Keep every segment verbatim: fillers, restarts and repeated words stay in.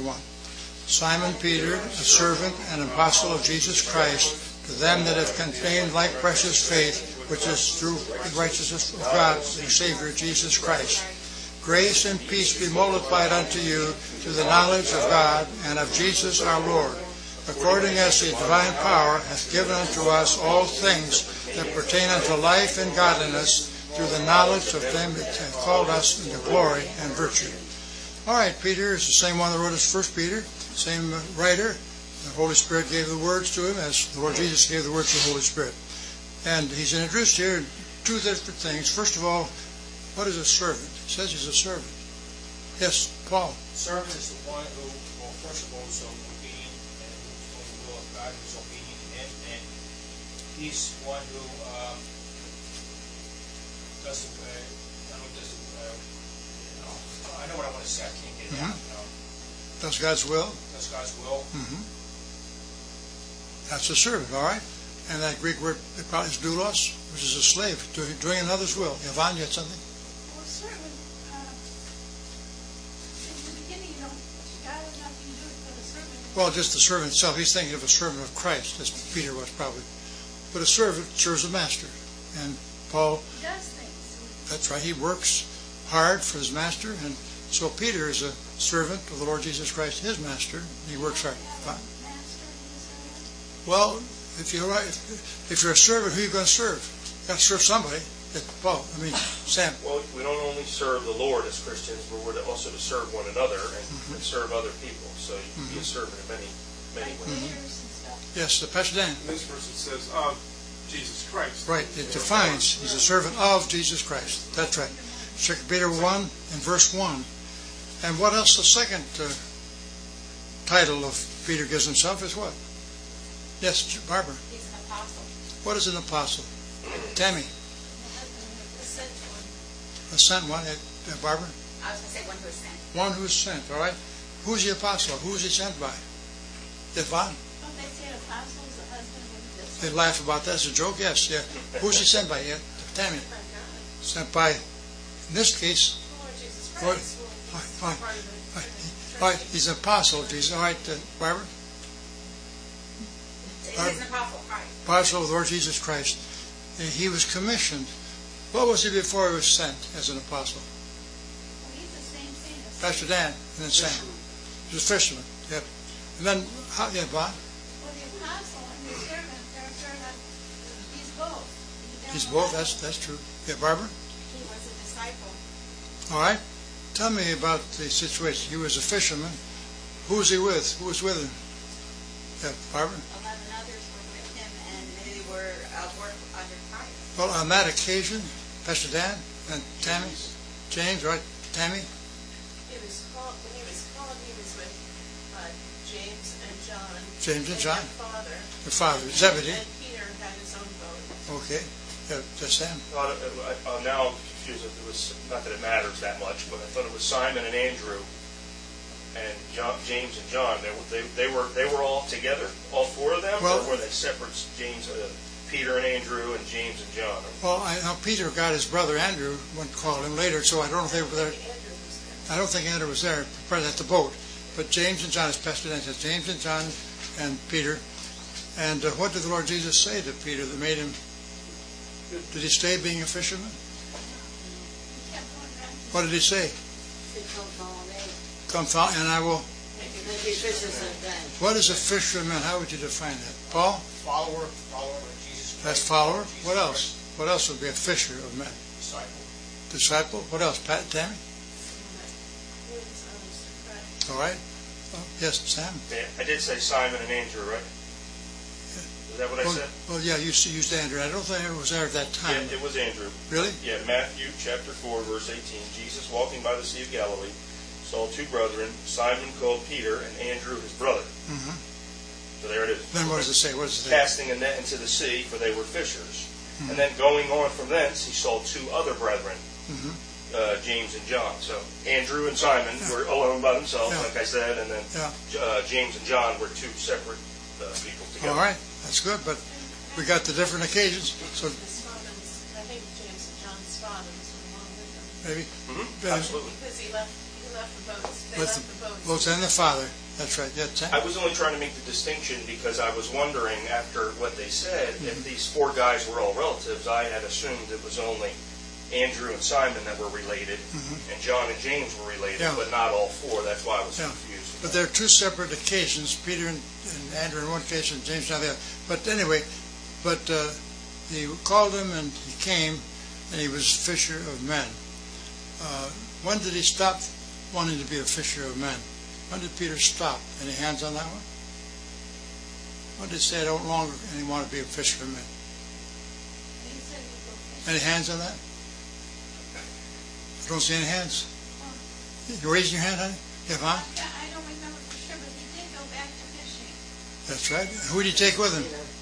one. Simon Peter, a servant and apostle of Jesus Christ, to them that have contained like precious faith, which is through the righteousness of God, the Savior Jesus Christ. Grace and peace be multiplied unto you through the knowledge of God and of Jesus our Lord, according as the divine power hath given unto us all things that pertain unto life and godliness, through the knowledge of them that have called us into glory and virtue. All right, Peter is the same one that wrote his First Peter, same writer. The Holy Spirit gave the words to him as the Lord Jesus gave the words to the Holy Spirit. And he's introduced here two different things. First of all, what is a servant? He says he's a servant. Yes, Paul. Servant is the one who, well, first of all, is obedient and who's doing the will of God, who's obedient to him, and he's one who um, doesn't, uh, I don't doesn't, uh, you know, I know what I want to say, I can't get it Mm-hmm. out. You know, Does God's will? does God's will. Mm-hmm. That's a servant, all right? And that Greek word probably is doulos, which is a slave, doing, doing another's will. Yvonne, you had something? Well, servant, uh, in the beginning, you know, God has nothing to do with a servant. Well, just the servant itself. He's thinking of a servant of Christ, as Peter was probably. But a servant serves a master. And Paul, He does things. that's right, he works hard for his master. And so Peter is a servant of the Lord Jesus Christ, his master. He works hard. Fine. Master and a servant. Well, if you're right, if, if you're a servant, who are you going to serve? You got to serve somebody. Paul, I mean, Sam. Well, we don't only serve the Lord as Christians, but we're also to serve one another and, Mm-hmm. and serve other people. So you can be a servant in many, many Like ways. leaders and stuff. Yes, the Pastor Dan. In this verse it says of Jesus Christ. Right, it defines he's a servant of Jesus Christ. That's right. Second Peter one and verse one. And what else the second uh, title of Peter gives himself is what? Yes, Barbara. He's an apostle. What is an apostle? Tammy. The sent one. A sent one. Uh, Barbara? I was going to say one who is sent. One who is sent, all right? Who's the apostle? Who is he sent by? Yvonne? Don't they say apostles, the husband of this? They laugh about that as a joke? Yes, yeah. Who's he sent by? Yeah, Tammy. Sent by, in this case, Lord Jesus Lord, Christ. all right, all right, all right. All right, he's an apostle of Jesus. All right, uh, Barbara? He's an apostle, right? Apostle of the Lord Jesus Christ. And he was commissioned. What was he before he was sent as an apostle? Well, he's the same thing as Pastor Dan, and then Sam. He was a fisherman. Yep. And then, how, yeah, Bob? well, the apostle and the servant, they're sort of, he's both. He's both. That's that's true. Yeah, Barbara? He was a disciple. All right. Tell me about the situation. He was a fisherman. Who was he with? Who was with him? Yeah, Barbara? Eleven others were with him, and they were uh, work under Christ. Well, on that occasion, Pastor Dan and Tammy, James, right? Tammy? He was called, when he was called, he was with uh, James and John. James and John. their father. The father, Zebedee. And Peter had his own boat. Okay. Yeah, just Sam. Uh, uh, now I'm confused. It was not that it matters that much, but I thought it was Simon and Andrew and John, James and John. They were they, they were they were all together, all four of them, Well- or were they separate? James, uh, Peter and Andrew, and James and John. Well, I know Peter got his brother Andrew, went to call him later, so I don't know if they were there. Andrew was there. I don't think Andrew was there, probably at the boat. But James and John, as Pastor Dan says, James and John and Peter. And uh, what did the Lord Jesus say to Peter that made him, did he stay being a fisherman? What did he say? Come follow me. Come follow, and I will. Make you fishers of men. What is a fisherman? How would you define that? Paul? Follower, follower of Jesus Christ. That's follower. Jesus What else? Christ, What else would be a fisher of men? Disciple. Disciple? What else? Pat, Tammy? He was honest to Christ. All right. Oh, yes, Sam? Yeah, I did say Simon and Andrew, right? Is that what I Well, said? well, yeah, you s- used Andrew. I don't think Andrew was there at that time. Yeah, it was Andrew. Really? Yeah, Matthew chapter four, verse eighteen. Jesus, walking by the Sea of Galilee, saw two brethren, Simon called Peter, and Andrew his brother. Mm-hmm. So there it is. Then what does it say? What does it say? Casting a net into the sea, for they were fishers. And then going on from thence, he saw two other brethren, Mhm. uh, James and John. So Andrew and Simon Yeah. were alone by themselves, Yeah. like I said, and then Yeah. uh, James and John were two separate uh, people together. All right. That's good, but we got the different occasions. So His father's, I think James and John's father was along with him. maybe. Mhm, uh, absolutely. Because he left, he left the boats. They With left the the boats. boats and the Father. That's right. That's I was only trying to make the distinction because I was wondering, after what they said, if these four guys were all relatives. I had assumed it was only Andrew and Simon that were related, and John and James were related, Yeah. but not all four. That's why I was Yeah. confused. But there are two separate occasions, Peter and, and Andrew in one case and James on the other. But anyway, but uh, he called him and he came and he was fisher of men. Uh, when did he stop wanting to be a fisher of men? When did Peter stop? Any hands on that one? When did he say I don't longer any want to be a fisher of men? He said he would go fishing. Any hands on that? I don't see any hands. You raising your hand, honey? Yeah, huh? I I don't remember for sure, but he did go back to fishing. That's right. Who did he take with him?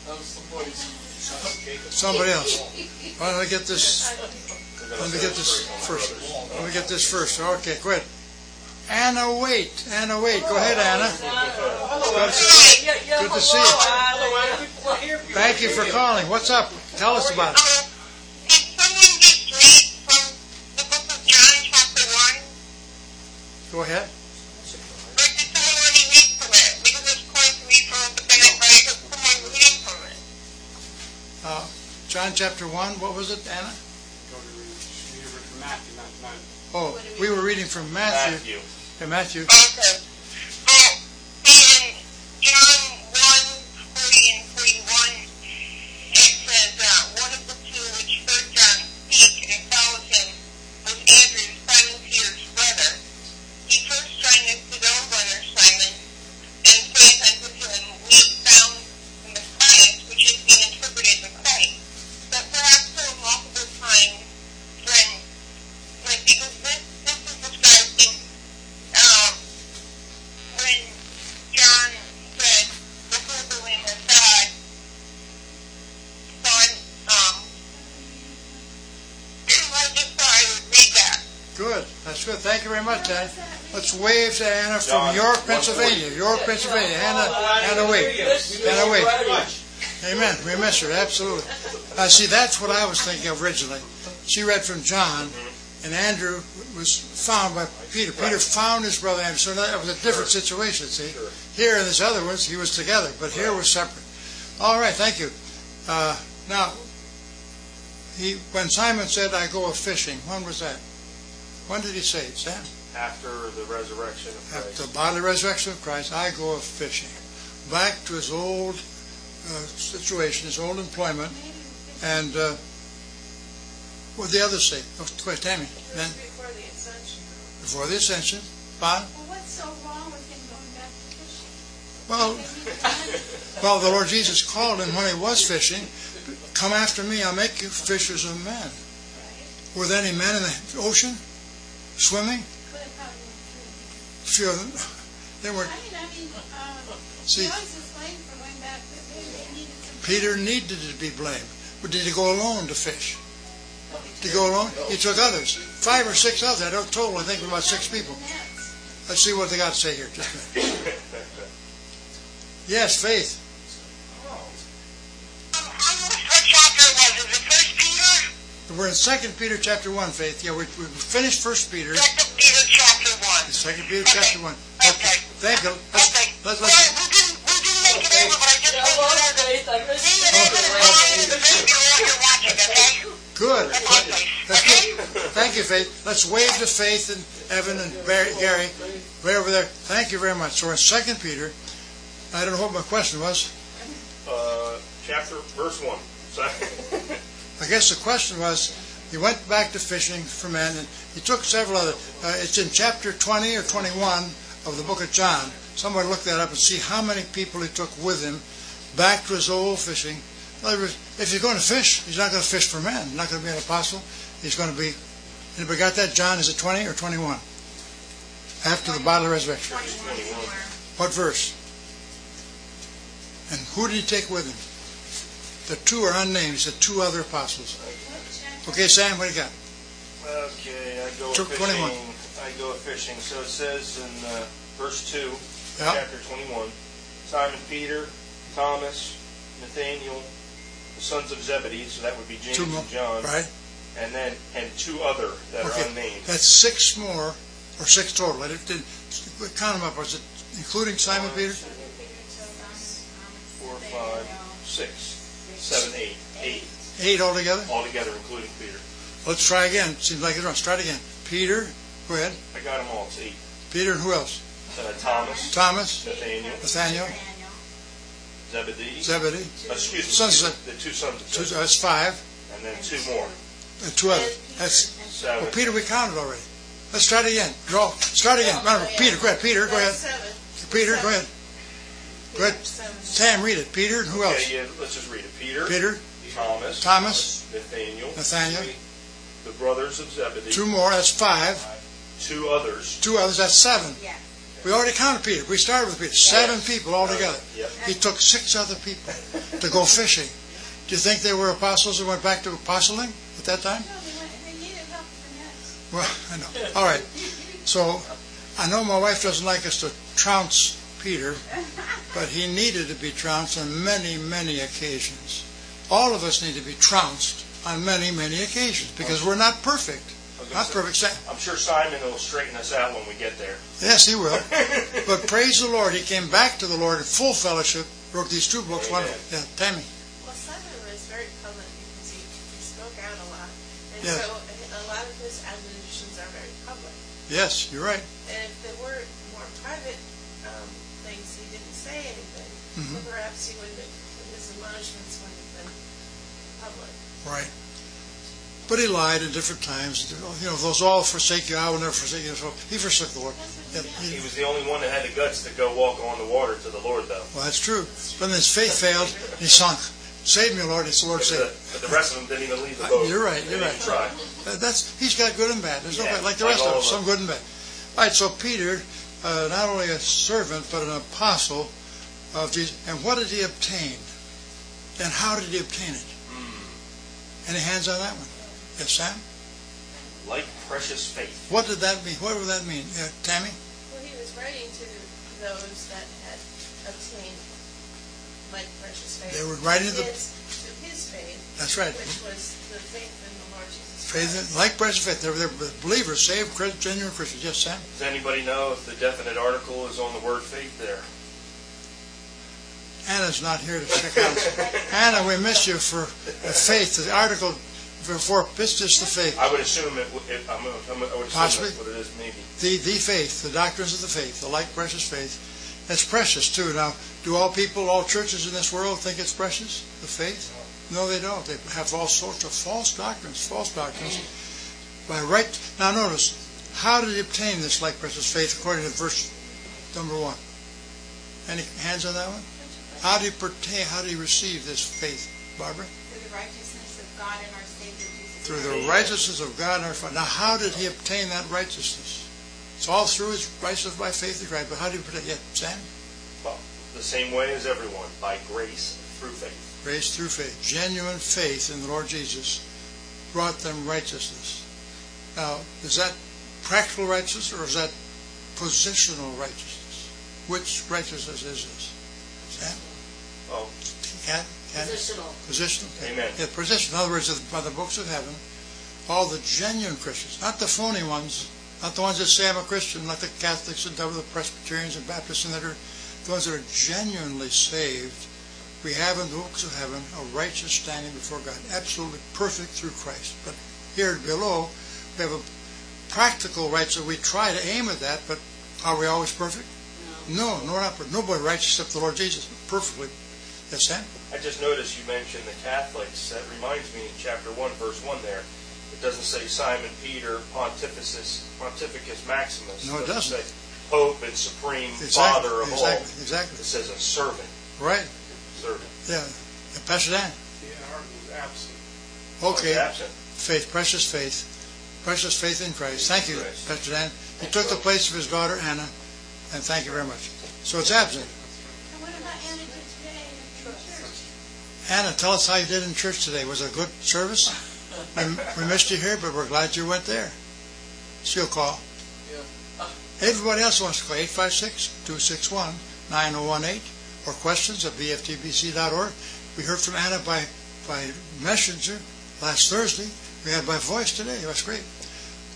Somebody else. Well, let me get this. Let me get this first. Let me get this first. Okay, go ahead. Anna, wait. Anna, wait. Go ahead, Anna. Good to see, good to see you. Thank you for calling. What's up? Tell us about it. Uh, can someone just read from the book of John, chapter one? Go ahead. Or did someone already read from it? We can just point to read from it, but then I but I heard someone reading from it. Uh, John chapter one. What was it, Anna? Go to read, you read from Matthew, not, not. Oh, we were reading from Matthew. Matthew. Okay, Matthew. Okay. Well, in John one, forty and forty-one, it says, uh, one of the two which heard John speak and followed him was Andrew, Simon Peter's brother. He first joined his own brother Simon, and saith unto him, We have found the Messiah, which is being interpreted the Christ. But perhaps so multiple times when, like, because this, this is describing, um, when John said, Behold the Lamb of God, so I'm, um, I just thought I would read that. Good. That's good. Thank you very much, Anna. Let's wave to Anna from John, York, one Pennsylvania. forty. York, Pennsylvania. Anna, Anna, wait. Anna, wait. Amen. We miss her. Absolutely. Uh, see, that's what I was thinking of originally. She read from John, and Andrew was found by Peter. Peter found his brother Andrew. So that was a different situation, see. Here in this other ones, he was together, but here was separate. All right, thank you. Uh, now, he when Simon said, I go a-fishing, when was that? When did he say it, Sam? After the resurrection of Christ. After the bodily resurrection of Christ, I go a-fishing. Back to his old uh, situation, his old employment, and uh, what did the others say? Oh, wait, Tammy. It Then, was before the ascension. before the ascension, Bob? Well, what's so wrong with him going back to fishing? Well, Maybe he done- well, the Lord Jesus called him when he was fishing, come after me, I'll make you fishers of men. Were there any men in the ocean swimming? But it probably went Few through. of them. They were. I mean, I mean, um, See, he always was blamed for going back, but maybe they needed some. Peter needed to be blamed. But did he go alone to fish? Did he go alone? He took others. Five or six others. I don't total, I think about six people. Nets. Let's see what they got to say here. Just a minute. Yes, Faith. Um, I missed what chapter it was. Is it First Peter? We're in Second Peter chapter one, Faith. Yeah, we, we finished First Peter. Second Peter chapter one. Second Peter Okay. chapter one. Okay. Thank you. Let's, Okay. let's, Well, let's, we didn't, we didn't make it over, but I just want to know. Read it over the line and the video while you're watching, okay? good. That's my place. That's Okay? good. Thank you, Faith. Let's wave to Faith and Evan and Barry, Gary way over there. Thank you very much. So we're in Second Peter. I don't know what my question was. Uh, chapter, verse one. So, I guess the question was, he went back to fishing for men, and he took several other. Uh, it's in chapter twenty or twenty-one of the book of John. Somebody look that up and see how many people he took with him back to his old fishing. In other words, if he's going to fish, he's not going to fish for men. He's not going to be an apostle. He's going to be. Anybody got that? John, is it twenty or twenty-one? After the bodily resurrection. What verse? And who did he take with him? The two are unnamed. He said two other apostles. Okay, Sam, what do you got? okay, I go Took fishing. twenty-one. I go fishing. So it says in uh, verse two, Yeah. chapter twenty-one, Simon Peter, Thomas, Nathaniel, the sons of Zebedee. So that would be James Two more, and John. right? And then and two other that Okay. are unnamed. That's six more or six total? I didn't, didn't count them up. Was it including Simon Peter? Four, five, six, seven, eight. Eight. Eight altogether? Altogether, including Peter. Let's try again. Seems like it's wrong. Let's try it again. Peter, go ahead. I got them all. It's eight. Peter and who else? Uh, Thomas, Thomas, Nathaniel, Nathaniel, Zebedee. Zebedee. Excuse me, Sons two- of- the two sons of Two, Zebedee. that's five. And then two more. And two others. That's Seven. well, Peter. We counted already. Let's try it again. Draw. Start again. Remember, Peter. Go ahead. Peter. Go ahead. Seven. Peter. Go ahead. Go ahead. Seven. Sam, read it. Peter and who else? Okay, yeah, let's just read it. Peter, Peter, Thomas, Thomas, Nathaniel, Nathaniel. the brothers of Zebedee, Two more. That's five. two others. Two others. That's seven. Yeah. We already counted Peter. We started with Peter. Seven people altogether. Yep. He took six other people to go fishing. Do you think they were apostles and went back to apostling at that time? No, they went, they needed help with the nets. Well, I know. All right. So I know my wife doesn't like us to trounce Peter, but he needed to be trounced on many, many occasions. All of us need to be trounced on many, many occasions because we're not perfect. Not perfect. Sa- I'm sure Simon will straighten us out when we get there. Yes, he will. But praise the Lord, he came back to the Lord in full fellowship, wrote these two books. One, Amen. yeah, Tammy. Well, Simon was very public because he, he spoke out a lot. And Yeah. so a lot of his admonitions are very public. Yes, you're right. And if there were more private um, things, he didn't say anything. Mhm. So perhaps he wouldn't have, his admonishments wouldn't have been public. Right. But he lied at different times. You know, those all forsake you, I will never forsake you. So he forsook the Lord. Yeah, He he- was the only one that had the guts to go walk on the water to the Lord, though. well, that's true. But then his faith failed. He sunk. Save me, Lord. It's the Lord But saved. the, but the rest of them didn't even leave the boat. You're right, They you're didn't right. try. Uh, That's he's got good and bad. There's no Yeah, bad, like the like rest of all us, of some good and bad. All right, so Peter, uh, not only a servant but an apostle of Jesus. And what did he obtain? And how did he obtain it? Any hands on that one? Yes, Sam. Like precious faith. What did that mean? What would that mean, uh, Tammy? Well, he was writing to those that had obtained like precious faith. They were writing to the- his, to his faith, That's right. which was the faith in the Lord Jesus Faith, Christ. in- like precious faith. They're, they're believers, saved, Chris- genuine Christians. Yes, Sam. Does anybody know if the definite article is on the word faith there? Anna's not here to check out. Anna, we miss you for the faith. The article for pistis the faith. I would assume it. would- it I'm, I'm, I would assume Possibly. that's what it is. Maybe. The the faith, the doctrines of the faith, the like precious faith. That's precious too. Now, do all people, all churches in this world think it's precious? The faith? No, they don't. They have all sorts of false doctrines, false doctrines. By right. Now, notice, how did he obtain this like precious faith according to verse number one? Any hands on that one? How did he pertain? How did he receive this faith, Barbara? Through the righteousness of God and our Savior Jesus Through Christ. the righteousness of God and our Father. Now, how did he obtain that righteousness? It's all through his righteousness by faith in Christ. But how did he obtain it? Yeah, Sam? Well, the same way as everyone, by grace through faith. Grace through faith. Genuine faith in the Lord Jesus brought them righteousness. Now, is that practical righteousness or is that positional righteousness? Which righteousness is this? Sam? Oh, Cat? Cat? Positional. Positional. Amen. Yeah, position. In other words, by the books of heaven, all the genuine Christians, not the phony ones, not the ones that say I'm a Christian, like the Catholics and the Presbyterians and Baptists, and that are the ones that are genuinely saved. We have in the books of heaven a righteous standing before God, absolutely perfect through Christ. But here below, we have a practical righteousness. We try to aim at that, but are we always perfect? No, no, we're not perfect. Nobody righteous except the Lord Jesus, perfectly. Yes, Sam? I just noticed you mentioned the Catholics. That reminds me in chapter one, verse one there. It doesn't say Simon Peter, Pontificus, Pontificus Maximus. No, it doesn't. say Pope and Supreme Exactly, Father of all. exactly, exactly. It says a servant. Right. Servant. Yeah. Yeah, Pastor Dan. The article is absent. Okay. It's absent. Faith, precious faith. Precious faith in Christ. Thank you, Christ. Pastor Dan. He took the place of his daughter, Anna, and thank you very much. So it's absent. And what about Anna did today in church? Anna, tell us how you did in church today. Was it a good service? We, we missed you here, but we're glad you went there. She'll call. Everybody else wants to call eight five six, two six one, nine oh one eight or questions at b f t b c dot org. We heard from Anna by, by messenger last Thursday. We had by voice today. That's great.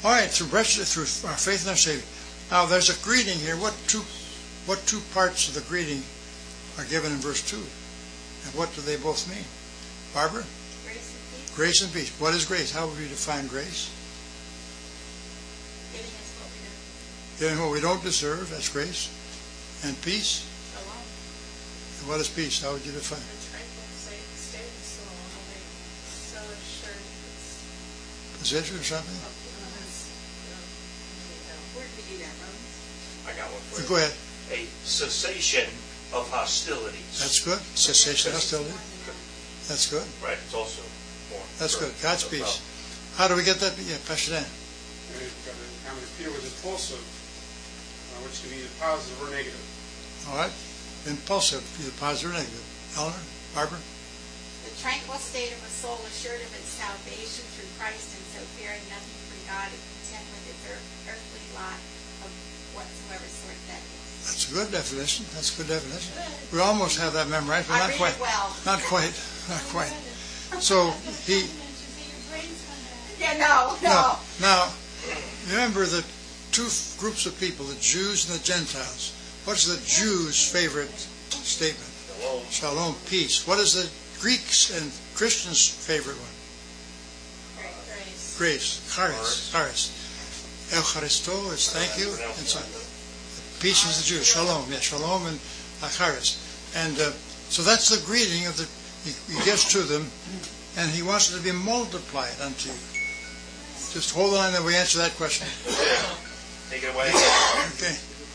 All right, through through our faith in our Savior. Now, there's a greeting here. What two, what two parts of the greeting are given in verse two? And what do they both mean? Barbara? Grace and peace. Grace and peace. What is grace? How would you define grace? Giving us what we don't. Giving what we don't deserve, that's grace. And peace? Shalom. And what is peace? How would you define it? The tranquil state state of the soul, only so assured it's Possession or something? of goodness, you know, you know. Where did we do that, Romans? I got one for you. Go ahead. A cessation of hostilities. That's good. Cessation of hostility. That's good. Right, it's also more. That's good. God's Well, peace. How do we get that? Yeah, Pastor Dan. And it- I mean, Peter was impulsive, uh, which can be either positive or negative. All right. Impulsive, either positive or negative. Eleanor? Barbara? The tranquil state of a soul assured of its salvation through Christ, and so fearing nothing from God, and content with its earth, earthly lot of whatsoever sort that is. That's a good definition. That's a good definition. We almost have that memorized, but I not read quite. it well. Not quite. Not quite. So he Yeah, no, no. now, now remember the two groups of people, the Jews and the Gentiles. What's the Jews' favorite statement? Shalom. Shalom, peace. What is the Greeks and Christians' favorite one? Grace. Grace. Charis. Charis. Eucharisto is thank you. And so peace is the Jews. Shalom. Yeah, shalom and uh, charis. And uh, so that's the greeting of the. He, he gives to them, and he wants it to be multiplied unto you. Just hold on, and we answer that question. Take it away. Okay.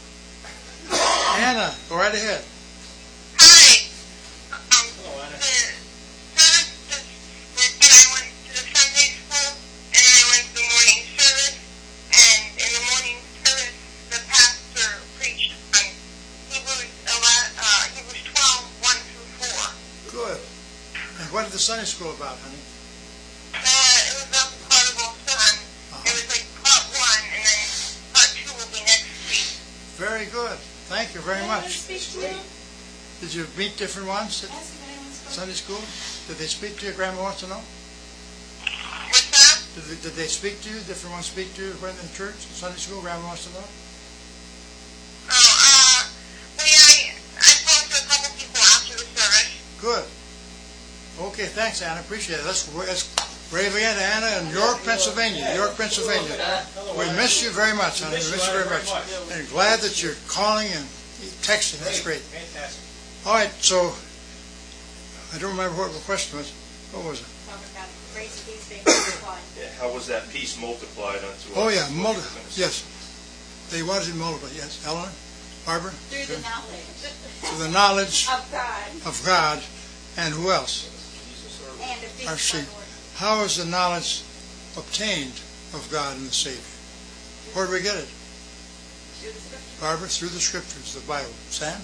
Anna, go right ahead. Hi. Um, Hello, Anna. the service this weekend, I went to the Sunday school, and then I went to the morning service. And in the morning service, the pastor preached on Hebrews eleven, uh, Hebrews twelve, one through four. Good. And what is the Sunday school about, honey? Uh, it was a prodigal son. It was like part one, and then part two will be next week. Very good. Thank you very much. Speak to you. Did you meet different ones at Ask if anyone's spoken. Sunday school? Did they speak to you? Grandma wants to know. What's that? Did they, did they speak to you? Different ones speak to you when in church, Sunday school? Grandma wants to know. Oh, uh, well, yeah, I, I talked to a couple people after the service. Good. Okay, thanks, Anna. Appreciate it. Let's, let's brave again, Anna, in York, Pennsylvania. York, Pennsylvania. We miss you very much, honey. We miss you very much. And glad that you're calling and texting. That's great. Fantastic. All right, so I don't remember what the question was. What was it? Talking about grace and peace being multiplied. Yeah, how was that peace multiplied unto us? Oh, yeah, multi- What you're gonna say. yes. They wanted to multiply. Yes, Eleanor? Barbara? Through the knowledge To the knowledge of God of God and who else? and of Our peace sheep. by Lord. How is the knowledge obtained of God and the Savior? Where do we get it? Through the scripture. Barbara, through the Scriptures, the Bible. Sam?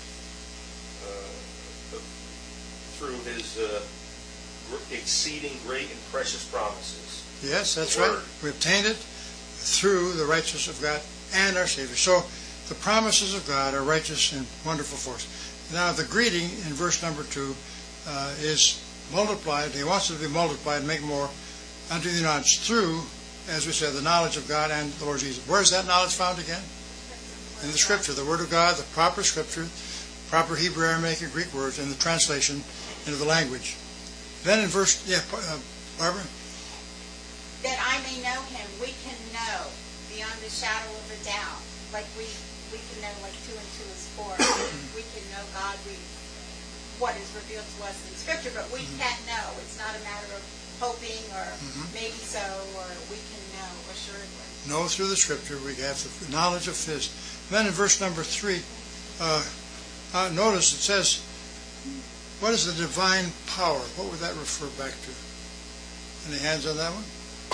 Uh, through his uh, gr- exceeding great and precious promises. Yes, that's The right. Word. We obtained it through the righteousness of God and our Savior. So the promises of God are righteous and wonderful for us. Now the greeting in verse number two uh, is multiplied. He wants it to be multiplied and make more unto the knowledge through, as we said, the knowledge of God and the Lord Jesus. Where is that knowledge found again? In the Scripture, the Word of God, the proper Scripture, proper Hebrew, Aramaic, and Greek words, and the translation into the language. Then in verse, yeah, uh, Barbara? That I may know him, we can know beyond the shadow of a doubt. Like we, we can know like two and two is four. We can know God, we, what is revealed to us in Scripture, but we can't know. It's not a matter of hoping or maybe so, or we can know assuredly. Know through the Scripture we have the knowledge of His. Then in verse number three, uh, uh, notice it says, what is the divine power? What would that refer back to? Any hands on that one?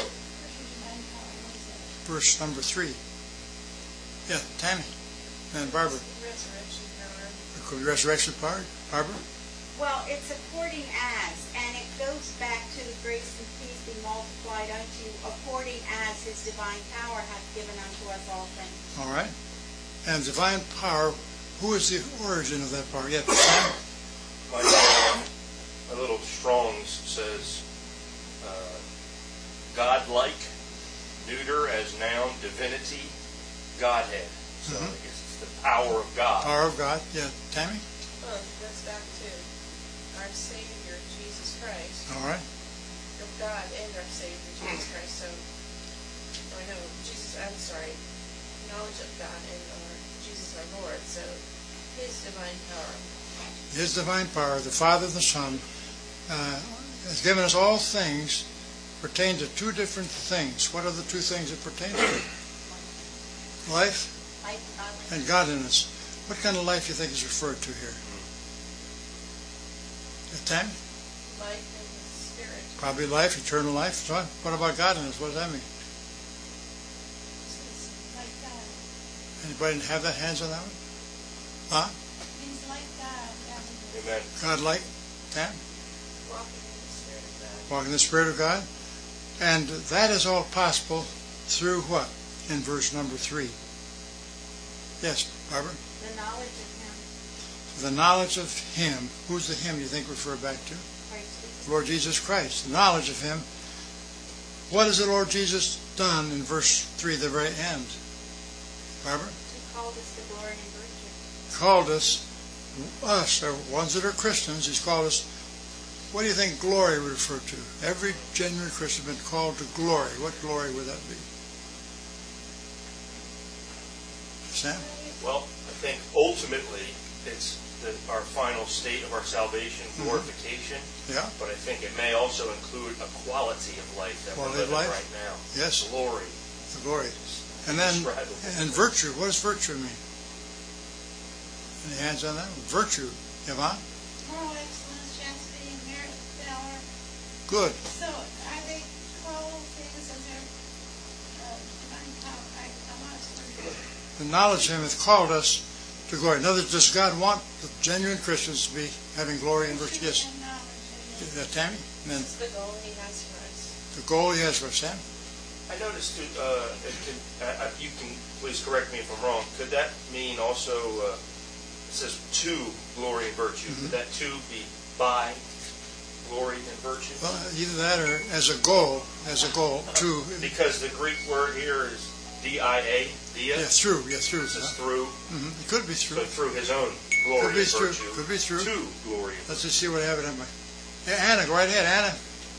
Verse number three. Yeah, Tammy and Barbara. Resurrection power. Could be resurrection power. Barbara? Well, it's according as, and it goes back to the grace and peace be multiplied unto you, according as his divine power hath given unto us all things. All right. And divine power, who is the origin of that power? Yeah, Sam? My, uh, my little Strong's says, uh, God-like. neuter as noun, divinity, Godhead. So Mhm. I guess it's the power of God. Power of God. Yeah, Tammy? Well, it goes back to our Savior, Jesus Christ, All right. of God and our Savior, Jesus Christ. So, I know, Jesus, I'm sorry, knowledge of God and our Jesus our Lord. So, His divine power. His divine power, the Father and the Son, uh, has given us all things pertain to two different things. What are the two things it pertains to? Life Life, godliness. and godliness. What kind of life do you think is referred to here? Uh, Tammy? Life and the Spirit. Probably life, eternal life. So what about godliness? What does that mean? It's like God. Anybody have that hands on that one? Huh? Means like God. God. Amen. God-like? Tam? Walking in the Spirit of God. Walk in the Spirit of God. And that is all possible through what? In verse number three. Yes, Barbara? The knowledge of Him, The knowledge of Him. Who's the Him you think refer back to? Christ Jesus. Lord Jesus Christ. The knowledge of Him. What has the Lord Jesus done in verse three, the very end? Barbara? He called us to glory and virtue. Called us, us, or ones that are Christians, He's called us. What do you think glory would refer to? Every genuine Christian has been called to glory. What glory would that be? Sam? Well, I think ultimately it's the, our final state of our salvation, glorification. Yeah. But I think it may also include a quality of life that Quality of we're living life? right now. Yes. Glory. The glory. And then, and virtue. What does virtue mean? Any hands on that? Virtue. Yvonne? Moral excellence, chastity, merit, valor. Good. So are they called things as their uh, divine power? I, I want to The knowledge of Him hath called us to glory. In other words, does God want the genuine Christians to be having glory and virtue? Yes. and knowledge. Uh, Tammy? And then This is the goal He has for us. the goal He has for us. Sam? I noticed, too, uh, it could, uh, uh, you can please correct me if I'm wrong, could that mean also, uh, it says to glory and virtue, Mm-hmm. could that too be by glory and virtue? Well, either that or as a goal, as a goal, to, Because the Greek word here is D I A, dia, yeah, through, yeah, through. this is Huh? through, Mm-hmm. It could be so through. through His own glory Could be and through. virtue. Could be through. To glory and Let's just see what happened. Yeah, Anna, go right ahead, Anna.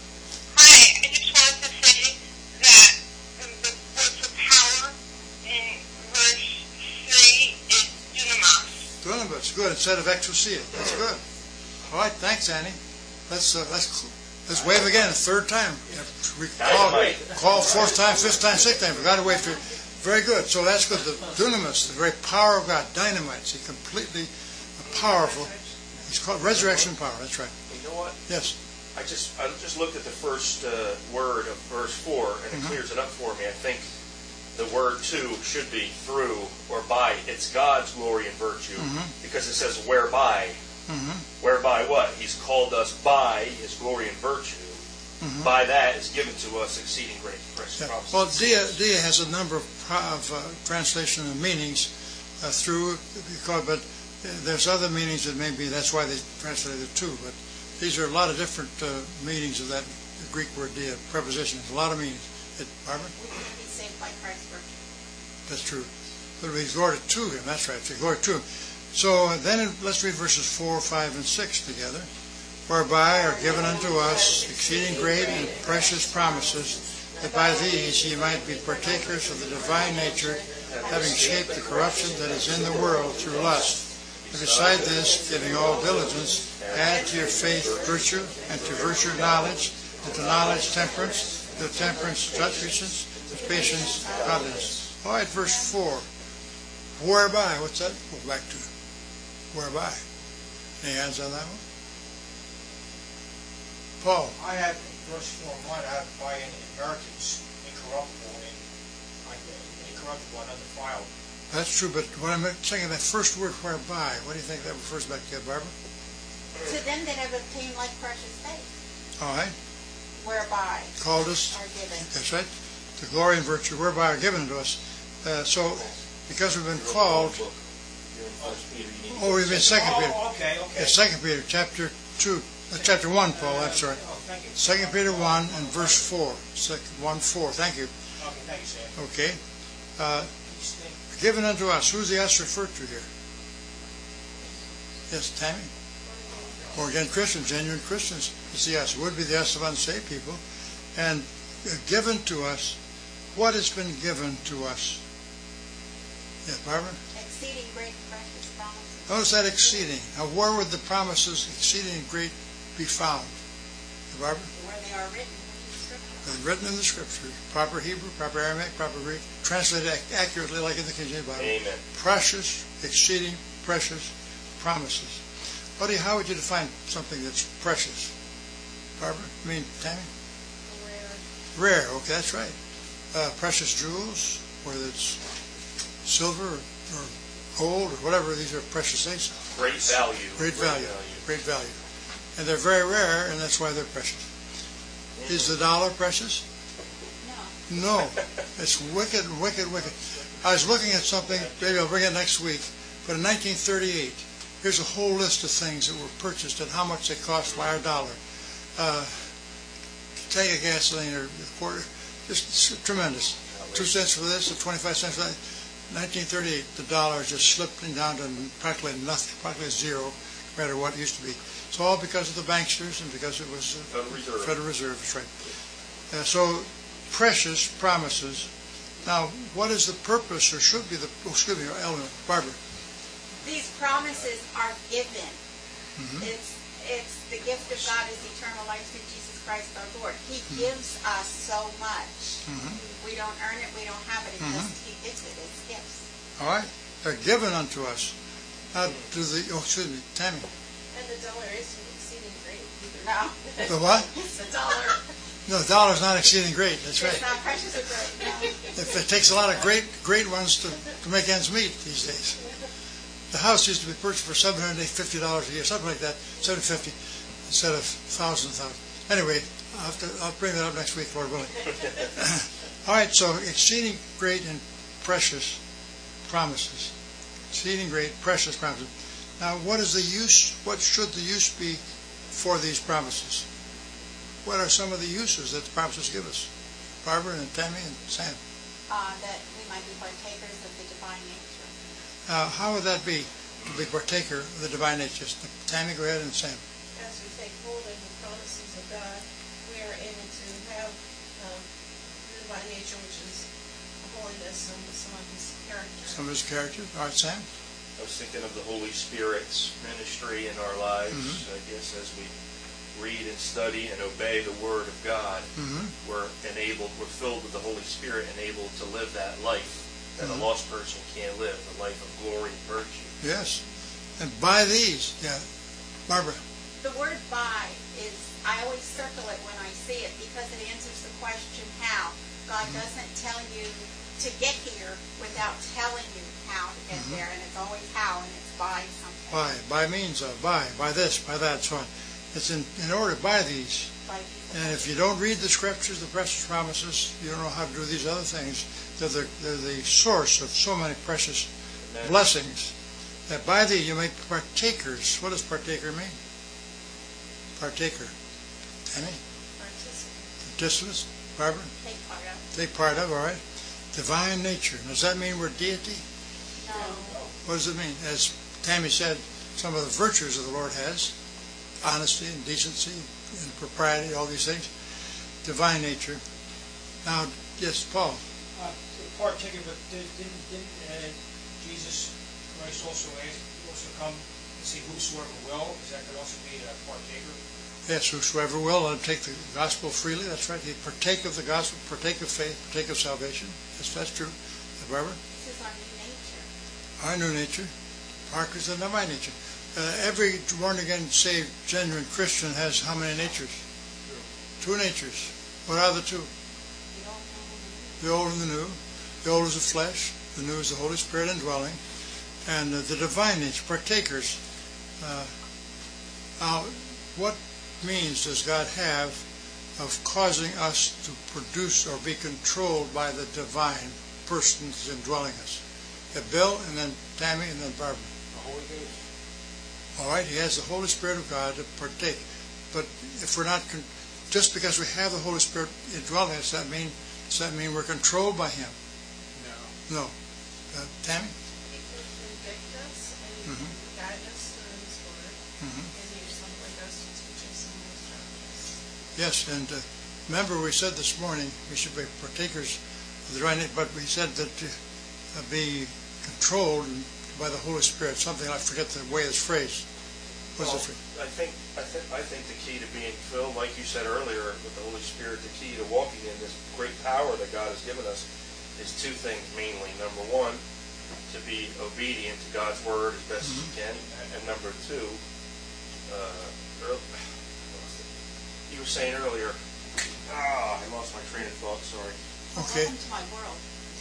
Hi, I just wanted to say that the word for power in verse three is dunamis. Dunamis, good, instead of exousia. That's good. All right, thanks, Annie. Let's, uh, let's, let's wave again a third time. We call, Dynamite. call fourth time, fifth time, sixth time. We got to wave to. Very good. So that's good. The dunamis, the very power of God, dynamite. He's completely powerful. He's called resurrection power. That's right. You know what? Yes. I just I just looked at the first uh, word of verse four, and it Mhm. clears it up for me. I think the word to should be through or by. It's God's glory and virtue, Mhm. because it says whereby. Mm-hmm. Whereby what? He's called us by His glory and virtue. Mhm. By that is given to us exceeding great precious Yeah. promises. Well, dia, dia has a number of, pro- of uh, translation and meanings uh, through, because, but uh, there's other meanings that may be, that's why they translated it too, but these are a lot of different uh, meanings of that Greek word dia, preposition. There's a lot of meanings. It, Barbara? We can be saved by Christ's virtue. That's true. But he's glory to Him, that's right, so glory to Him. So uh, then it- let's read verses four, five, and six together. Whereby are given unto us exceeding great and precious promises, that by these ye might be partakers of the divine nature, having escaped the corruption that is in the world through lust. And beside this, giving all diligence, add to your faith virtue, and to virtue knowledge, and to knowledge temperance, to temperance patience, to patience godliness. All right, verse four. Whereby, what's that? Go back to whereby. Any hands on that one? Paul. I have, verse four, one, I have by an inheritance, incorruptible, and incorruptible and undefiled. That's true, but what I'm saying, that first word, whereby, what do you think that refers back to, Barbara? To them that have obtained like precious faith, All right, whereby called us, are given. that's right, the glory and virtue, whereby are given to us. Uh, so, because we've been called, You're in First Peter, you need to oh, we've been Second Peter, Oh, okay, okay. yeah, Second Peter, chapter two, uh, chapter one, Paul, I'm sorry. Oh, thank you. Second Peter one and verse four, Second one four. Thank you. Okay, thank Thanks, Sam. Okay. Uh, These things- given unto us. Who's the us referred to here? Yes, Tammy? Or again, Christians, genuine Christians. It's the us. It would be the us of unsaved people. And uh, given to us, what has been given to us? Yes, Barbara? Exceeding great and precious promises. Notice that exceeding. Now, where would the promises exceeding great be found? Barbara? Where they are written in the Scripture. They're written in the Scripture. Proper Hebrew, proper Aramaic, proper Greek. Translated ac- accurately like in the King James Bible. Amen. Precious, exceeding, precious promises. Buddy, how would you define something that's precious? Barbara? I mean, Tammy? Rare. Rare. Okay, that's right. Uh, precious jewels, whether it's silver or, or gold or whatever, these are precious things. Great value. Great value. Great value. And they're very rare, and that's why they're precious. Is the dollar precious? No. No. It's wicked, wicked, wicked. I was looking at something, maybe I'll bring it next week, but in nineteen thirty-eight, here's a whole list of things that were purchased and how much they cost by our dollar. Uh, tank of gasoline or a quarter, just it's tremendous. Two cents for this, or twenty-five cents for that. nineteen thirty-eight, the dollar just slipped down to practically nothing, practically zero, no matter what it used to be. It's all because of the banksters and because it was uh, Federal Reserve. Federal Reserve, that's right. Uh, so, precious promises. Now, what is the purpose, or should be the, oh, excuse me, Eleanor, Barbara? These promises are given. Mhm. It's it's the gift of God is eternal life through Jesus Christ our Lord. He gives us so much. Mhm. We don't earn it, we don't have it. It Mhm. just He gives it. It's gifts. All right? They're given unto us. Now, do the, oh, excuse me, Tammy. And the dollar isn't exceeding great either. No. The what? The dollar. No, the dollar's not exceeding great, that's right. It's not precious or great. No. If it takes a lot of great, great ones to, to make ends meet these days. The house used to be purchased for seven hundred fifty dollars a year, something like that, seven hundred fifty instead of thousand, thousand. Anyway, I'll, have to, I'll bring that up next week, Lord willing. All right, so exceeding great and precious promises. Exceeding great, precious promises. Now, what is the use, what should the use be for these promises? What are some of the uses that the promises give us? Barbara and Tammy and Sam. Uh, that we might be partakers of the divine nature. Uh, how would that be, to be partaker of the divine nature? Tammy, go ahead, and Sam. As we take hold of the promises of God, we are able to have um, the divine nature, which is holiness and some of His character. Some of his characters. All right, Sam. I was thinking of the Holy Spirit's ministry in our lives. Mhm. I guess as we read and study and obey the Word of God, Mm-hmm. we're enabled, we're filled with the Holy Spirit and able to live that life that Mhm. a lost person can't live, the life of glory and virtue. Yes. And by these, yeah, Barbara. The word by is, I always circle it when I see it because it answers the question how. God doesn't tell you to get here without telling you how to get Mhm. there, and it's always how, and it's by something. By, by means of, by, by this, by that, so on. It's in, in order by these. By these And if you don't read the scriptures, the precious promises, you don't know how to do these other things. They're the, they're the source of so many precious Amen. blessings. That by thee you make partakers. What does partaker mean? Partaker. Tammy? Participate. Participants? Barbara? take part of. Take part of, all right. Divine nature. Does that mean we're deity? No. What does it mean? As Tammy said, some of the virtues of the Lord has. Honesty and decency and propriety, all these things. Divine nature. Now, yes, Paul. Uh, Partaker, but did- didn't, didn't uh, Jesus Christ also ask, also come and say whosoever will? Is that could also be a partaker? Yes, whosoever will, let him take the gospel freely. That's right. He partake of the gospel, partake of faith, partake of salvation. Yes, that's true. Barbara? This is our new nature. Our new nature. Parker's the divine nature. Uh, every born-again, saved, genuine Christian has how many natures? Two natures. What are the two? We don't know. The old and the new. The old is the flesh. The new is the Holy Spirit indwelling. And uh, the divine nature, partakers. Uh, now, what means does God have of causing us to produce or be controlled by the divine person that's indwelling us? Uh, Bill, and then Tammy, and then Barbara. The Holy Ghost. All right, he has the Holy Spirit of God to partake. But if we're not, con- just because we have the Holy Spirit indwelling us, that mean Does that mean we're controlled by him? No. No. Uh, Tammy? He can convict us and he Mhm. can guide us through his word, Mhm. and use someone else to teach us and instruct us. Yes, and uh, remember we said this morning we should be partakers of the divine nature, but we said that to uh, be controlled by the Holy Spirit, something I forget the way it's phrased. What's Well, it phrased? I think, I think, I think the key to being filled, like you said earlier, with the Holy Spirit, the key to walking in this great power that God has given us is two things mainly. Number one, to be obedient to God's word as best Mhm. as you can, and number two, uh, earl- you were saying earlier, ah, I lost my train of thought. Sorry. Okay. Welcome to my world.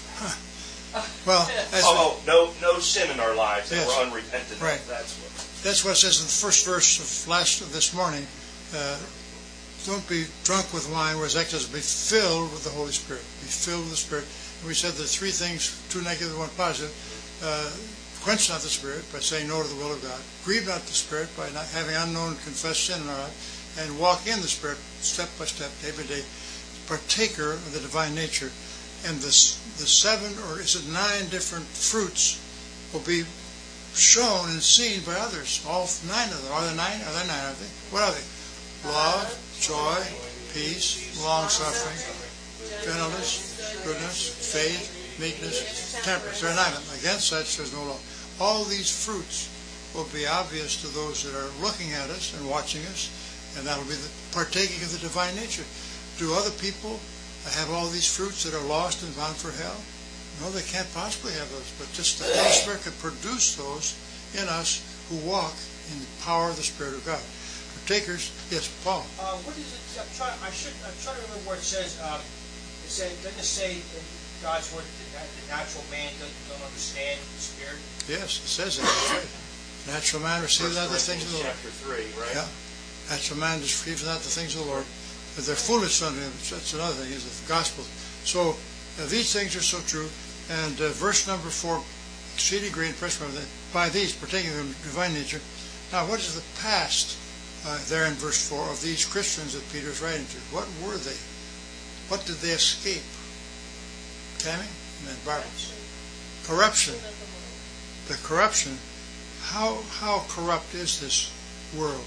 Well, as Oh, oh, no, no sin in our lives that Yes. we're unrepentant of. Right. That's what. that's what it says in the first verse of last of this morning. Uh, don't be drunk with wine, whereas it says be filled with the Holy Spirit. Be filled with the Spirit. And we said the three things, two negative, one positive. Uh, quench not the Spirit by saying no to the will of God. Grieve not the Spirit by not having unknown confessed sin in our life. And walk in the Spirit step by step, day by day, partaker of the divine nature. And this, the seven, or is it nine different fruits will be shown and seen by others. All nine of them. Are there nine? Are there nine? Are they? What are they? Love, joy, peace, long-suffering, gentleness, goodness, faith, meekness, temperance. There are nine of them. Against such there's no law. All these fruits will be obvious to those that are looking at us and watching us, and that'll be the partaking of the divine nature. Do other people have all these fruits that are lost and bound for hell? No, they can't possibly have those, but just the Holy Spirit can produce those in us who walk in the power of the Spirit of God. Partakers, yes, Paul. Uh, what is it, I'm trying, I should, I'm trying to remember where it says, um, it said, doesn't it say in God's word that the, nat- the natural man doesn't, don't understand the Spirit? Yes, it says that. That's right. Natural man receives First not the things of the Lord. Chapter three, right? Yeah. Natural man receives not the things of the Lord, but they're foolish unto him. That's another thing, is the gospel. So uh, these things are so true. And uh, verse number four, exceeding great impression by these, partaking of the divine nature. Now, what is the past uh, there in verse four of these Christians that Peter's writing to? What were they? What did they escape? Tammy? And then Barbara. Corruption. The corruption. How how corrupt is this world?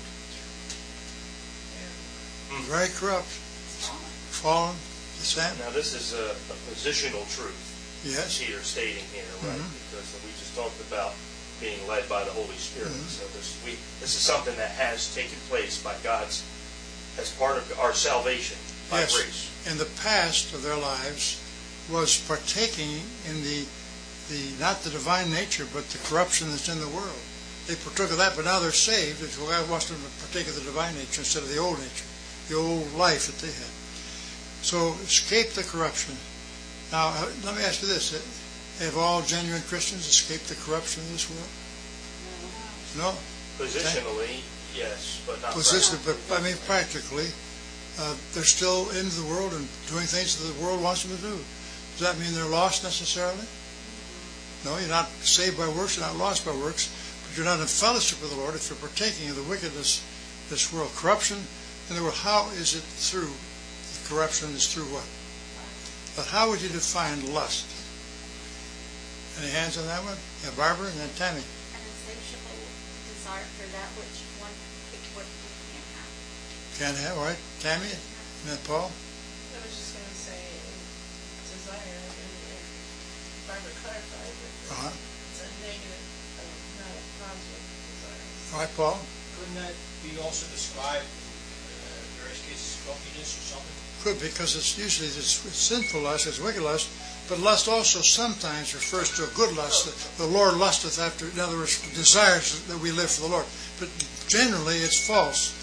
Very corrupt. Fallen. The same. Now, this is a, a positional truth. Yes. Peter's stating here, right? Mhm. Because we just talked about being led by the Holy Spirit. Mhm. So this we this is something that has taken place by God's as part of our salvation by Yes. grace. And the past of their lives was partaking in the the not the divine nature, but the corruption that's in the world. They partook of that, but now they're saved. It's well, God wants them to partake of the divine nature instead of the old nature, the old life that they had. So escape the corruption. Now, uh, let me ask you this. Have all genuine Christians escaped the corruption of this world? No? Positionally, yes, but not Position, practically. but I mean practically, uh, they're still in the world and doing things that the world wants them to do. Does that mean they're lost necessarily? No, you're not saved by works, you're not lost by works, but you're not in fellowship with the Lord if you're partaking of the wickedness of this world. Corruption in the world, how is it through? The corruption is through what? But how would you define lust? Any hands on that one? Yeah, Barbara and then Tammy. An insatiable desire for that which one what we can't have. Can't have, all right. Tammy and then Paul. I was just going to say desire, and if I were clarified, that Uh-huh. it's a negative, um, not a positive desire. All right, Paul. Couldn't that be also described in uh, various cases, filthiness or something? Could, because it's usually it's, it's sinful lust, it's wicked lust, but lust also sometimes refers to a good lust. The, the Lord lusteth after, in other words, desires that we live for the Lord. But generally it's false.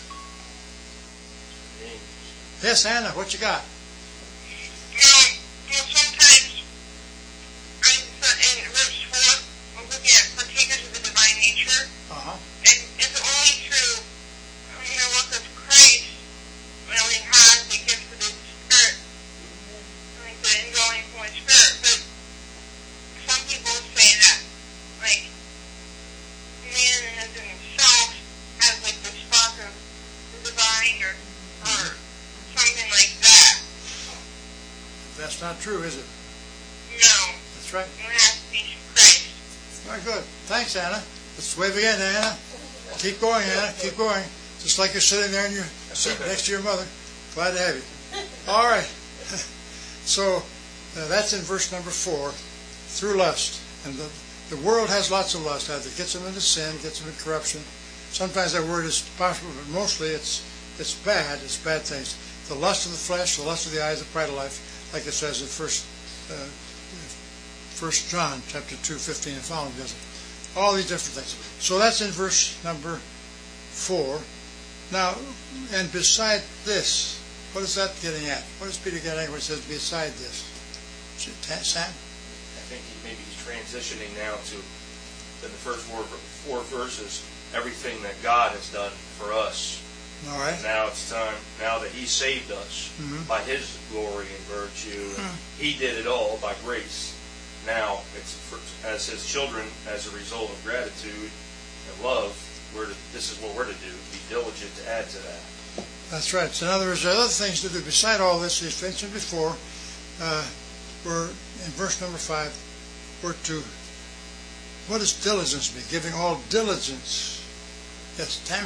Yes, Anna, what you got? Um, well, sometimes, I'm, in verse four, I'm looking at partakers of the divine nature, Uh-huh. and it's only through you know, work of Christ when we have the gift of the Spirit, like the indwelling Holy Spirit. But some people say that, like, man in himself has like the spark of the divine, or or something like that. That's not true, is it? No, That's right. it has to be Christ. Very good. Thanks, Anna. Let's wave again, Anna. Keep going, Anna. Keep going. Just like you're sitting there in your seat next to your mother. Glad to have you. All right. So uh, that's in verse number four. Through lust. And the, the world has lots of lust. Either gets them into sin, gets them into corruption. Sometimes that word is possible, but mostly it's it's bad. It's bad things. The lust of the flesh, the lust of the eyes, the pride of life, like it says in First uh, First John chapter two, fifteen and following, doesn't it? All these different things. So that's in verse number four. Now, and beside this, what is that getting at? What is Peter getting at when he says beside this? Sam? I think he, maybe he's transitioning now to, in the first four, four verses, everything that God has done for us. All right. And now it's time, now that he saved us Mhm. by his glory and virtue, and Mhm. he did it all by grace. Now, it's for, as his children, as a result of gratitude and love, we're to, this is what we're to do, be diligent to add to that. That's right. So in other words, there are other things to do. Beside all this, he's mentioned before, uh, we're in verse number five, we're to, what does diligence mean? Giving all diligence. Yes, Tammy.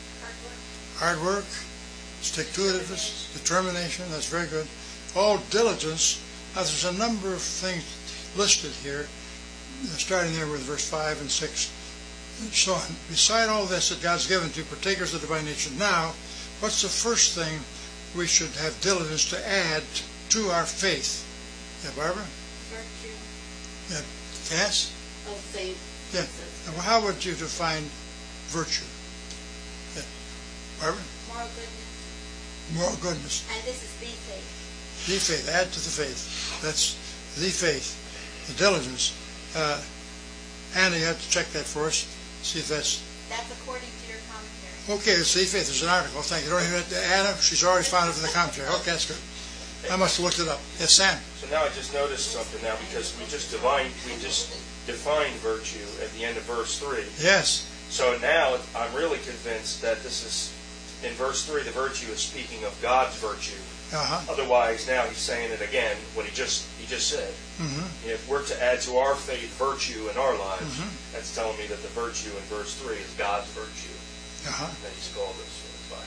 Hard work, stick-to-itiveness, determination, that's very good. All diligence. Now there's a number of things listed here, starting there with verse five and six. So beside all this that God's given to partakers of the divine nature, now, what's the first thing we should have diligence to add to our faith? Yeah, Barbara? Virtue Yeah, Cass? of faith. Yeah. Now, how would you define virtue? Yeah. Barbara? More goodness. More goodness. And this is the faith. The faith. Add to the faith. That's the faith. The diligence. Uh, Anna, you have to check that for us. See if that's... That's according to your commentary. Okay, it's the faith. There's an article. Thank you. You don't even have to... Anna, she's already found it from the commentary. Okay, that's good. I must have looked it up. Yes, Sam? So now I just noticed something now, because we just defined, we just defined virtue at the end of verse three. Yes. So now I'm really convinced that this is, in verse three, the virtue is speaking of God's virtue. Uh-huh. Otherwise, now he's saying it again, what he just he just said. Mm-hmm. If we're to add to our faith virtue in our lives, Mhm. that's telling me that the virtue in verse three is God's virtue Uh-huh. that he's called us by.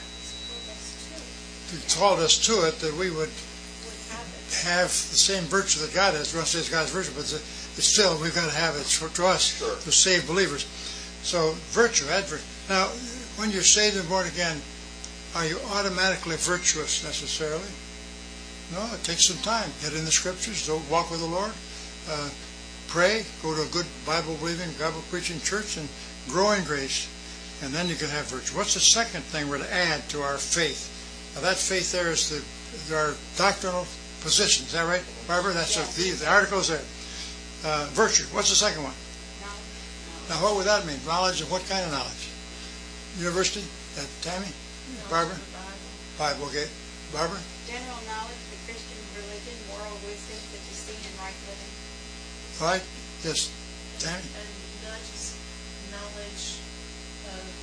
He called us to it that we would Would have it. have the same virtue that God has. We don't say it's God's virtue, but it's, it's still, we've got to have it for, to us, Sure. to save believers. So, virtue, add virtue. Now, when you're saved and born again, are you automatically virtuous necessarily? No, it takes some time. Get in the scriptures, don't walk with the Lord, uh, pray, go to a good Bible-believing, Bible-preaching church, and grow in grace, and then you can have virtue. What's the second thing we're to add to our faith? Now, that faith there is the, there are doctrinal positions. Is that right, Barbara? That's Yes. the, the article's there. Uh, virtue. What's the second one? No? Now, what would that mean? Knowledge of what kind of knowledge? University? Uh, Tammy? Barbara? Bible, okay. Barbara? General knowledge of the Christian religion, moral wisdom, such as seen and right living. All right. Yes. Tammy? And not just knowledge of, um,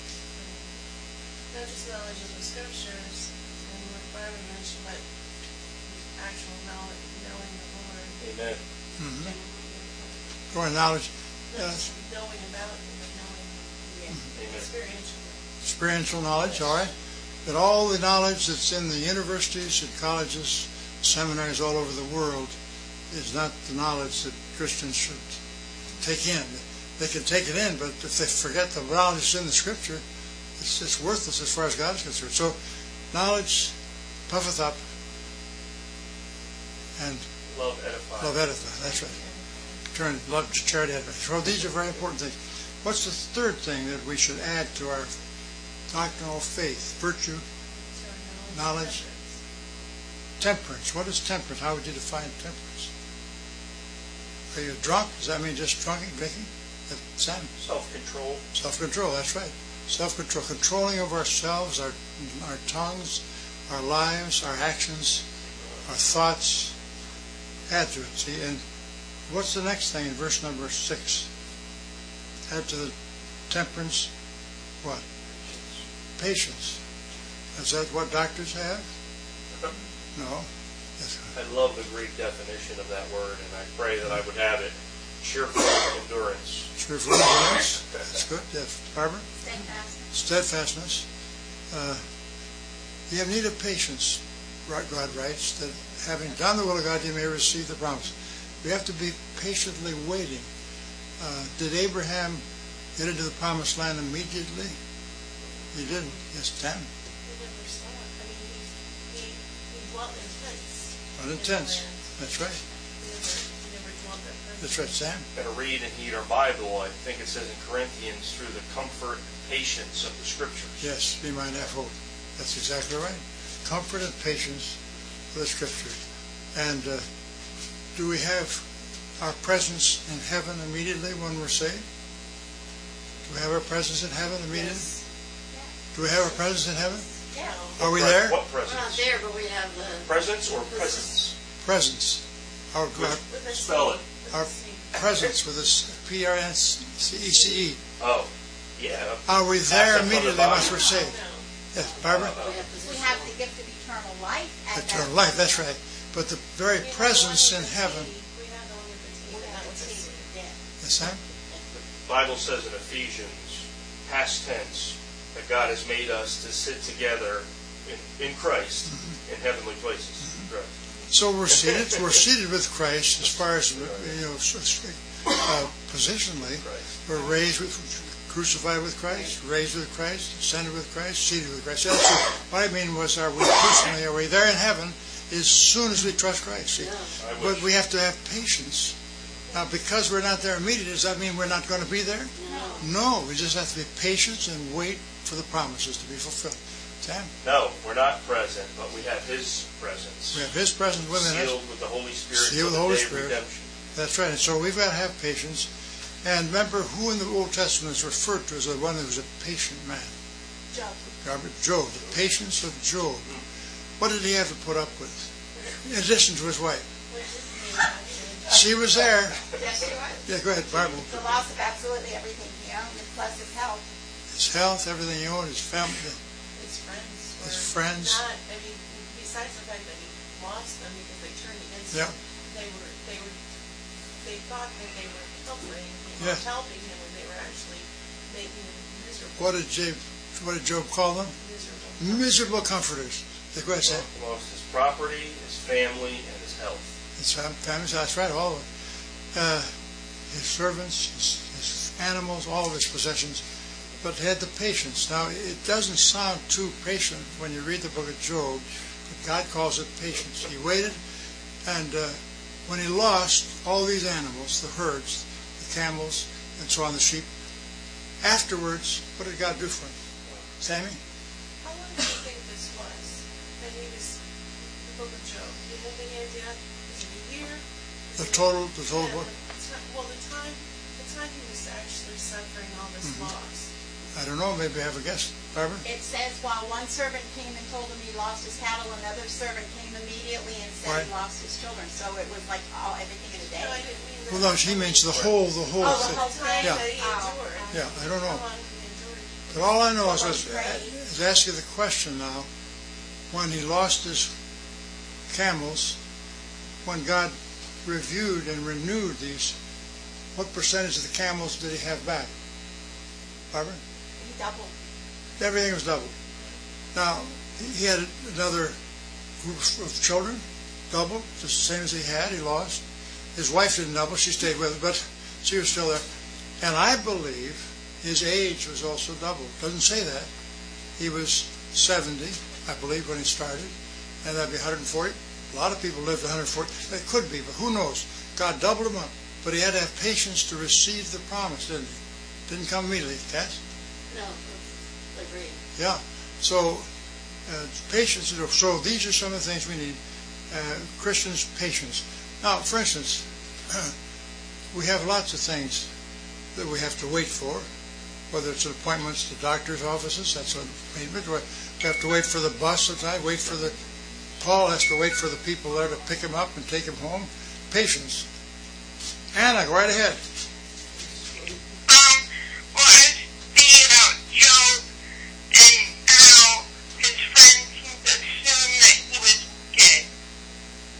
not just knowledge of the scriptures, and what Barbara mentioned, but actual knowledge, knowing the Lord. Amen. Mm-hmm. Growing knowledge. Not Yes. just knowing about Him, but knowing Him Amen. experientially. Experiential knowledge, all right. But all the knowledge that's in the universities and colleges, seminaries all over the world is not the knowledge that Christians should take in. They can take it in, but if they forget the knowledge that's in the Scripture, it's, it's worthless as far as God is concerned. So, knowledge puffeth up, and Love edifies. love edify. That's right. Turn love to charity edify. So these are very important things. What's the third thing that we should add to our doctrinal faith? Virtue, So Knowledge. temperance. What is temperance? How would you define temperance? Are you drunk? Does that mean just drunking, drinking? That Sam? Self-control. Self-control, that's right. Self-control, controlling of ourselves, our our tongues, our lives, our actions, our thoughts. Add to it, see? And what's the next thing in verse number six? Add to the temperance, what? Patience. Is that what doctors have? No. Yes. I love the Greek definition of that word, and I pray that I would have it. Cheerful endurance. Cheerful endurance. That's good. Yes. Barbara? Steadfastness. Steadfastness. Uh, you have need of patience, God writes, that having done the will of God, you may receive the promise. We have to be patiently waiting. Uh, did Abraham get into the promised land immediately? He didn't. Yes, Tam. He never stopped. I mean, he, he, he dwelt in tents. Not in intense. the land. That's right. He never, he never dwelt at present. That's right, Sam. Going to read and heed our Bible. I think it says in Corinthians, through the comfort and patience of the Scriptures. Yes, be mine have hope. That's exactly right. Comfort and patience of the Scriptures. And uh, do we have our presence in heaven immediately when we're saved? Do we have our presence in heaven immediately? Yes. Do we have our presence in heaven? Yeah. Are we Pre- there? What We're not presence? there, but we have the, Presence or presence? Presence. Our, our, With a Spell it. C. With our a C. presence with this P R S C E C E. Oh, yeah. Are we there Absent from the immediately body. once we're saved? No. Yes, Barbara? we have We position. have the gift of eternal life. at Eternal that life, that's point. right. But the very We have the presence one in with the heaven. T. We have the one with the T, We but have not the with the C. T. Yeah. Yes, Sam? The Bible says in Ephesians, past tense, that God has made us to sit together in, in Christ in heavenly places. Right. So we're seated. We're seated with Christ as far as you know, so to speak, uh, positionally. Christ. We're raised with, crucified with Christ, raised with Christ, ascended with Christ, seated with Christ. That's what I mean was, are we personally, are we there in heaven as soon as we trust Christ? See? I But wish. we have to have patience. Now, because we're not there immediately, does that mean we're not going to be there? No. We just have to be patient and wait for the promises to be fulfilled. Sam? No, we're not present, but we have His presence. We have His presence within us. Sealed with the Holy Spirit Sealed for with the Holy the day of Spirit. redemption. That's right. And so we've got to have patience. And remember who in the Old Testament is referred to as the one who was a patient man. Job. Robert, Job, the patience of Job. What did he have to put up with? In addition to his wife. She was there. Yes, you are. Yeah, go ahead, Barbara. The loss of absolutely everything he owned, and plus his health. His health, everything he owned, his family, His friends were his friends. not, I mean, besides the fact that he lost them because they turned against Yeah. him, they were, they were, they thought that they were comforting him, Yeah. or helping him, when they were actually making him miserable. What did Job, what did Job call them? Miserable. Miserable comforters. Go ahead, Sam. Lost his property, his family, and his health. His family, that's right, all of it. Uh, his servants, his, his animals, all of his possessions. But he had the patience. Now, it doesn't sound too patient when you read the book of Job, but God calls it patience. He waited, and uh, when he lost all these animals, the herds, the camels, and so on, the sheep, afterwards, what did God do for him? Sammy? How long do you think this was? That he was, the book of Job, do you have any idea? Is it a year? Is The it- total, the total Yeah, book? the ti- Well, the time, the time he was actually suffering all this Mm-hmm. loss. I don't know, maybe I have a guess. Barbara? It says while one servant came and told him he lost his cattle, another servant came immediately and said he Right. lost his children. So it was like all everything in a day. No, I didn't mean Well, that. no, she means the whole, the whole Oh, the thing. whole Time Yeah. that he Oh. endured. Yeah, I don't know. How long he endured. But all I know is, Well, is, right. is ask you the question now, when he lost his camels, when God reviewed and renewed these, what percentage of the camels did he have back? Barbara? He doubled. Everything was doubled. Now, he had another group of children, doubled, just the same as he had, he lost. His wife didn't double, she stayed with him, but she was still there. And I believe his age was also doubled. Doesn't say that. He was seventy, I believe, when he started, and that'd be one hundred forty. A lot of people lived one hundred forty. It could be, but who knows? God doubled him up. But he had to have patience to receive the promise, didn't he? Didn't come immediately, Cass? No, agreed. Yeah. So, uh, patience. So these are some of the things we need. Uh, Christians, patience. Now, for instance, we have lots of things that we have to wait for, whether it's appointments to doctor's offices, that's an appointment. We have to wait for the bus sometimes, wait for the, Paul has to wait for the people there to pick him up and take him home. Patience. Anna, go right ahead. Um, well, I was thinking about Job and how his friends assumed that he was dead.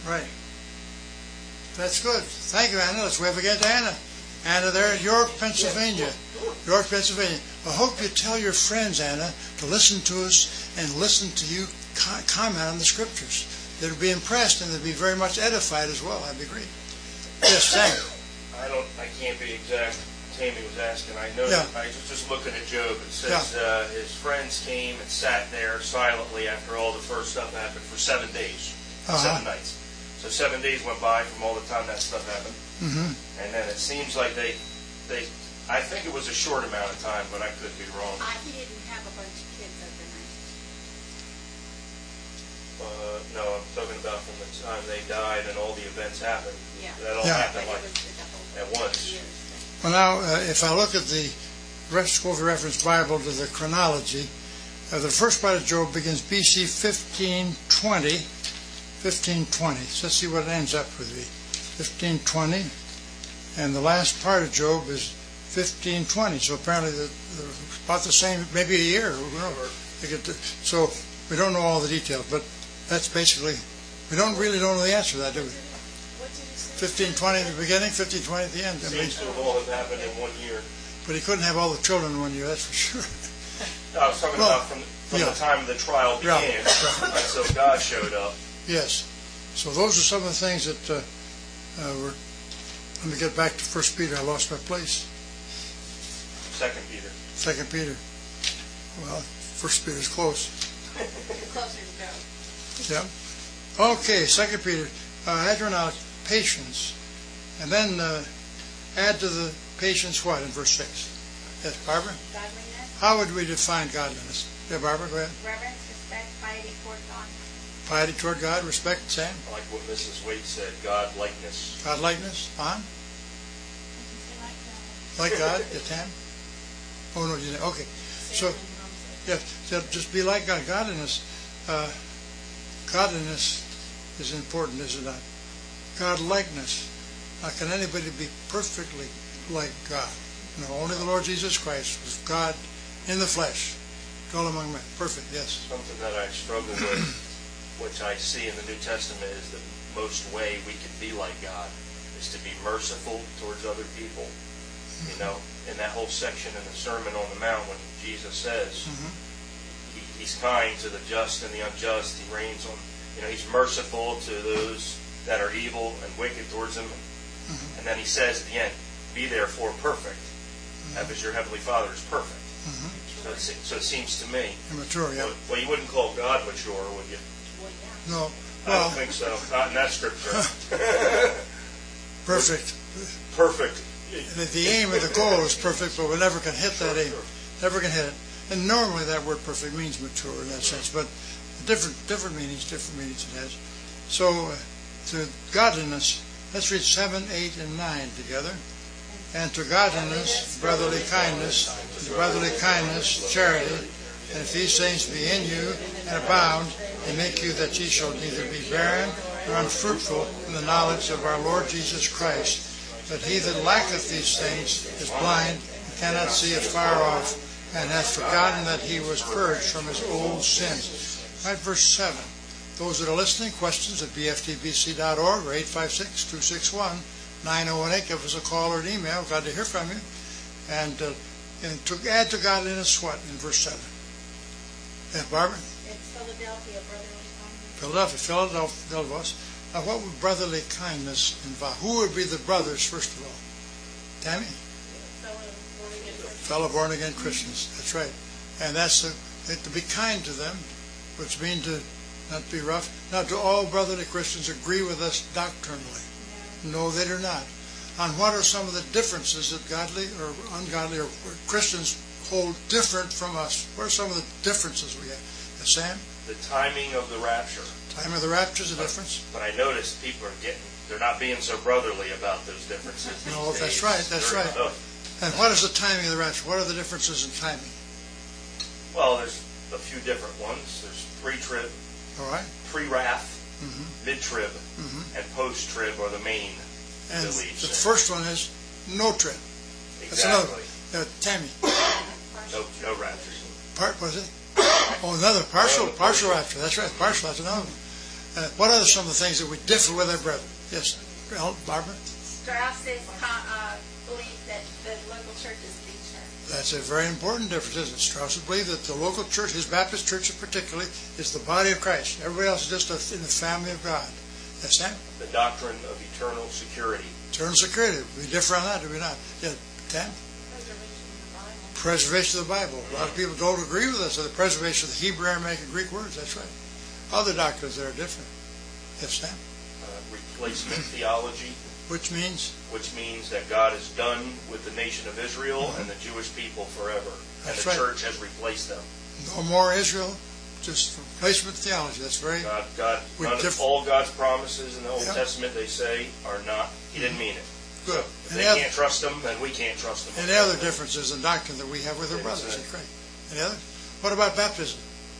Right. That's good. Thank you, Anna. Let's wave again to Anna. Anna there in York, Pennsylvania. York, Pennsylvania. I hope you tell your friends, Anna, to listen to us and listen to you co- comment on the scriptures. They'll be impressed and they'll be very much edified as well. That'd be great. Yes, Sam. I don't. I can't be exact. Tammy was asking. I know. Yeah. I was just looking at Job. It says uh, his friends came and sat there silently after all the first stuff happened for seven days, Uh-huh. seven nights. So seven days went by from all the time that stuff happened, Mm-hmm. and then it seems like they, they. I think it was a short amount of time, but I could be wrong. Uh, he didn't have a bunch of kids overnight. Uh, no, I'm talking about from the time they died and all the events happened. Yeah. That all Yeah. happened But like it was the whole at once. years. Well, now, uh, if I look at the Scofield Reference Bible to the chronology, uh, the first part of Job begins B C fifteen twenty. fifteen twenty. So let's see what it ends up with. fifteen twenty. And the last part of Job is fifteen twenty. So apparently the, the, about the same, maybe a year. We don't, they get to, so we don't know all the details, but that's basically, we don't really don't know the answer to that, do we? What did he say? fifteen twenty at the beginning, fifteen twenty at the end. I mean, Seems to have all have happened in one year. but he couldn't have all the children in one year, that's for sure. No, I was talking Well, about from, from yeah. the time the trial Yeah, began. right. And so God showed up. Yes. So those are some of the things that uh, uh, were. Let me get back to First Peter. I lost my place. Second Peter. Second Peter. Well, First Peter's close. The closer you go. Yeah. Okay. Second Peter. Uh, add your knowledge, patience, and then uh, add to the patience what in verse six? Yes, Barbara. Godliness, How would we define godliness? Yeah, Barbara. Go ahead. reverence, respect, piety toward God. Piety toward God, respect, Sam. Like what Missus Waite said, God likeness. Godlikeness, on. Like that. Like God, yeah, Tam. Oh no, you didn't. Okay. So. Yeah, so just be like God. Godliness, uh, godliness is important, is it not? God-likeness. How can anybody be perfectly like God? No, only the Lord Jesus Christ was God in the flesh, dwell among men. Perfect, yes. Something that I struggle with, which I see in the New Testament, is the most way we can be like God is to be merciful towards other people. You know, in that whole section in the Sermon on the Mount, when Jesus says Mhm. he, he's kind to the just and the unjust, he reigns on, you know, he's merciful to those that are evil and wicked towards him. Mhm. And then he says at the end, be therefore perfect, as your heavenly Father is perfect. Mhm. So, it, se- so it seems to me, Immature, yeah. well, well, you wouldn't call God mature, would you? No, I well, don't think so. Not in that scripture. perfect. Perfect. The, the aim of the goal is perfect, but we never can hit that aim. Never can hit it. And normally that word perfect means mature in that sense, but different different meanings, different meanings it has. So, uh, to godliness, let's read seven, eight, and nine together. And to godliness, brotherly kindness, and to brotherly kindness, charity. And if these things be in you and abound, they make you that ye shall neither be barren nor unfruitful in the knowledge of our Lord Jesus Christ. But he that lacketh these things is blind, and cannot see afar off, and hath forgotten that he was purged from his old sins. Right, verse seven. Those that are listening, questions at b f t b c dot org or eight five six, two six one, nine oh one eight. Give us a call or an email. Glad to hear from you. And, uh, and to add to godliness, what in verse seven? Yeah, Barbara? It's Philadelphia, brotherly kindness. Philadelphia, Philadelphia, Philadelphia. Now, what would brotherly kindness involve? Who would be the brothers, first of all? Tammy? Fellow born-again Christians. That's right. And that's the, to be kind to them, which means to not be rough. Now, do all brotherly Christians agree with us doctrinally? No, they do not. On what are some of the differences that godly or ungodly or Christians hold different from us? What are some of the differences we have? Yes, Sam? The timing of the rapture. Time of the rapture is a difference. But I noticed people are getting, they're not being so brotherly about those differences. these No, that's days. right, that's Very right. tough. And what is the timing of the rapture? What are the differences in timing? Well, there's a few different ones. There's pre-trib, All right? pre-wrath, Mm-hmm. mid-trib, Mm-hmm. and post-trib are the main And beliefs. the first one is no trip. That's another Exactly. one. Uh, Tammy, No, no rapture. part was it? Oh, another partial, partial rapture. That's right, partial. That's another one. Uh, what are some of the things that we differ with our brethren? Yes, Barbara? Strauss's uh, belief that the local church is the church. That's a very important difference, isn't it? Strauss believed that the local church, his Baptist church particularly, is the body of Christ. Everybody else is just a, in the family of God. Yes, Sam? The doctrine of eternal security. Eternal security. We differ on that, do we not? Yeah, Sam? Preservation of the Bible. A lot of people don't agree with us on the preservation of the Hebrew, Aramaic, and Greek words. That's right. Other doctrines that are different. Yes, Sam? Uh, replacement theology. Which means? Which means that God is done with the nation of Israel mm-hmm. and the Jewish people forever. That's and the right. church has replaced them. No more Israel, just replacement theology. That's very... God, God, none of, all God's promises in the Old yep. Testament, they say, are not, He didn't mean it. Good. So if they other, can't trust them, then we can't trust them. And the other differences in doctrine that we have with our brothers. Great. Any other? What about baptism?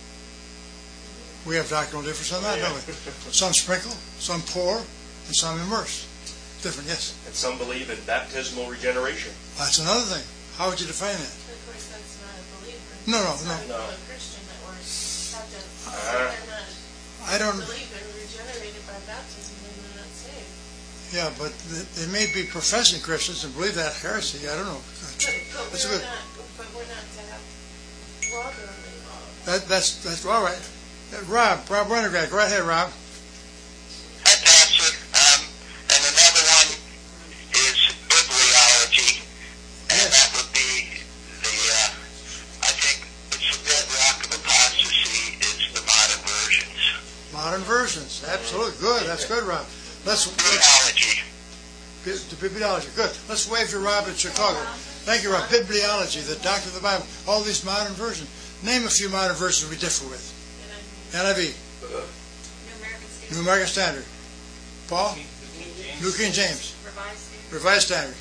We have doctrinal difference on that, yeah. don't we? Some sprinkle, some pour, and some immerse. Different, yes. And some believe in baptismal regeneration. That's another thing. How would you define that? Of course, that's not a believer. No, no, it's no. Not no. a Christian that we're baptized. Uh, They're not I don't believe in regenerated by baptism, then they're not saved. Yeah, but they may be professing Christians and believe that heresy. I don't know. But, but, that's we're, good. not, but we're not to have brotherly love. That, that's, that's all right. Uh, Rob, Rob Renegade, go right ahead, Rob. Hi, Pastor. Um, and another one is bibliology, and Yes. that would be the, uh, I think it's the bedrock of apostasy is the modern versions. Modern versions. Absolutely. Good. That's good, Rob. Let's, let's Bibliology. the bibliology. Good. Let's wave to Rob in Chicago. Thank you, Rob. Bibliology, the doctrine of the Bible, all these modern versions. Name a few modern versions we differ with. N I V. New American Standard. New American Standard. Paul? New King James. Revised Standard. Revised Standard.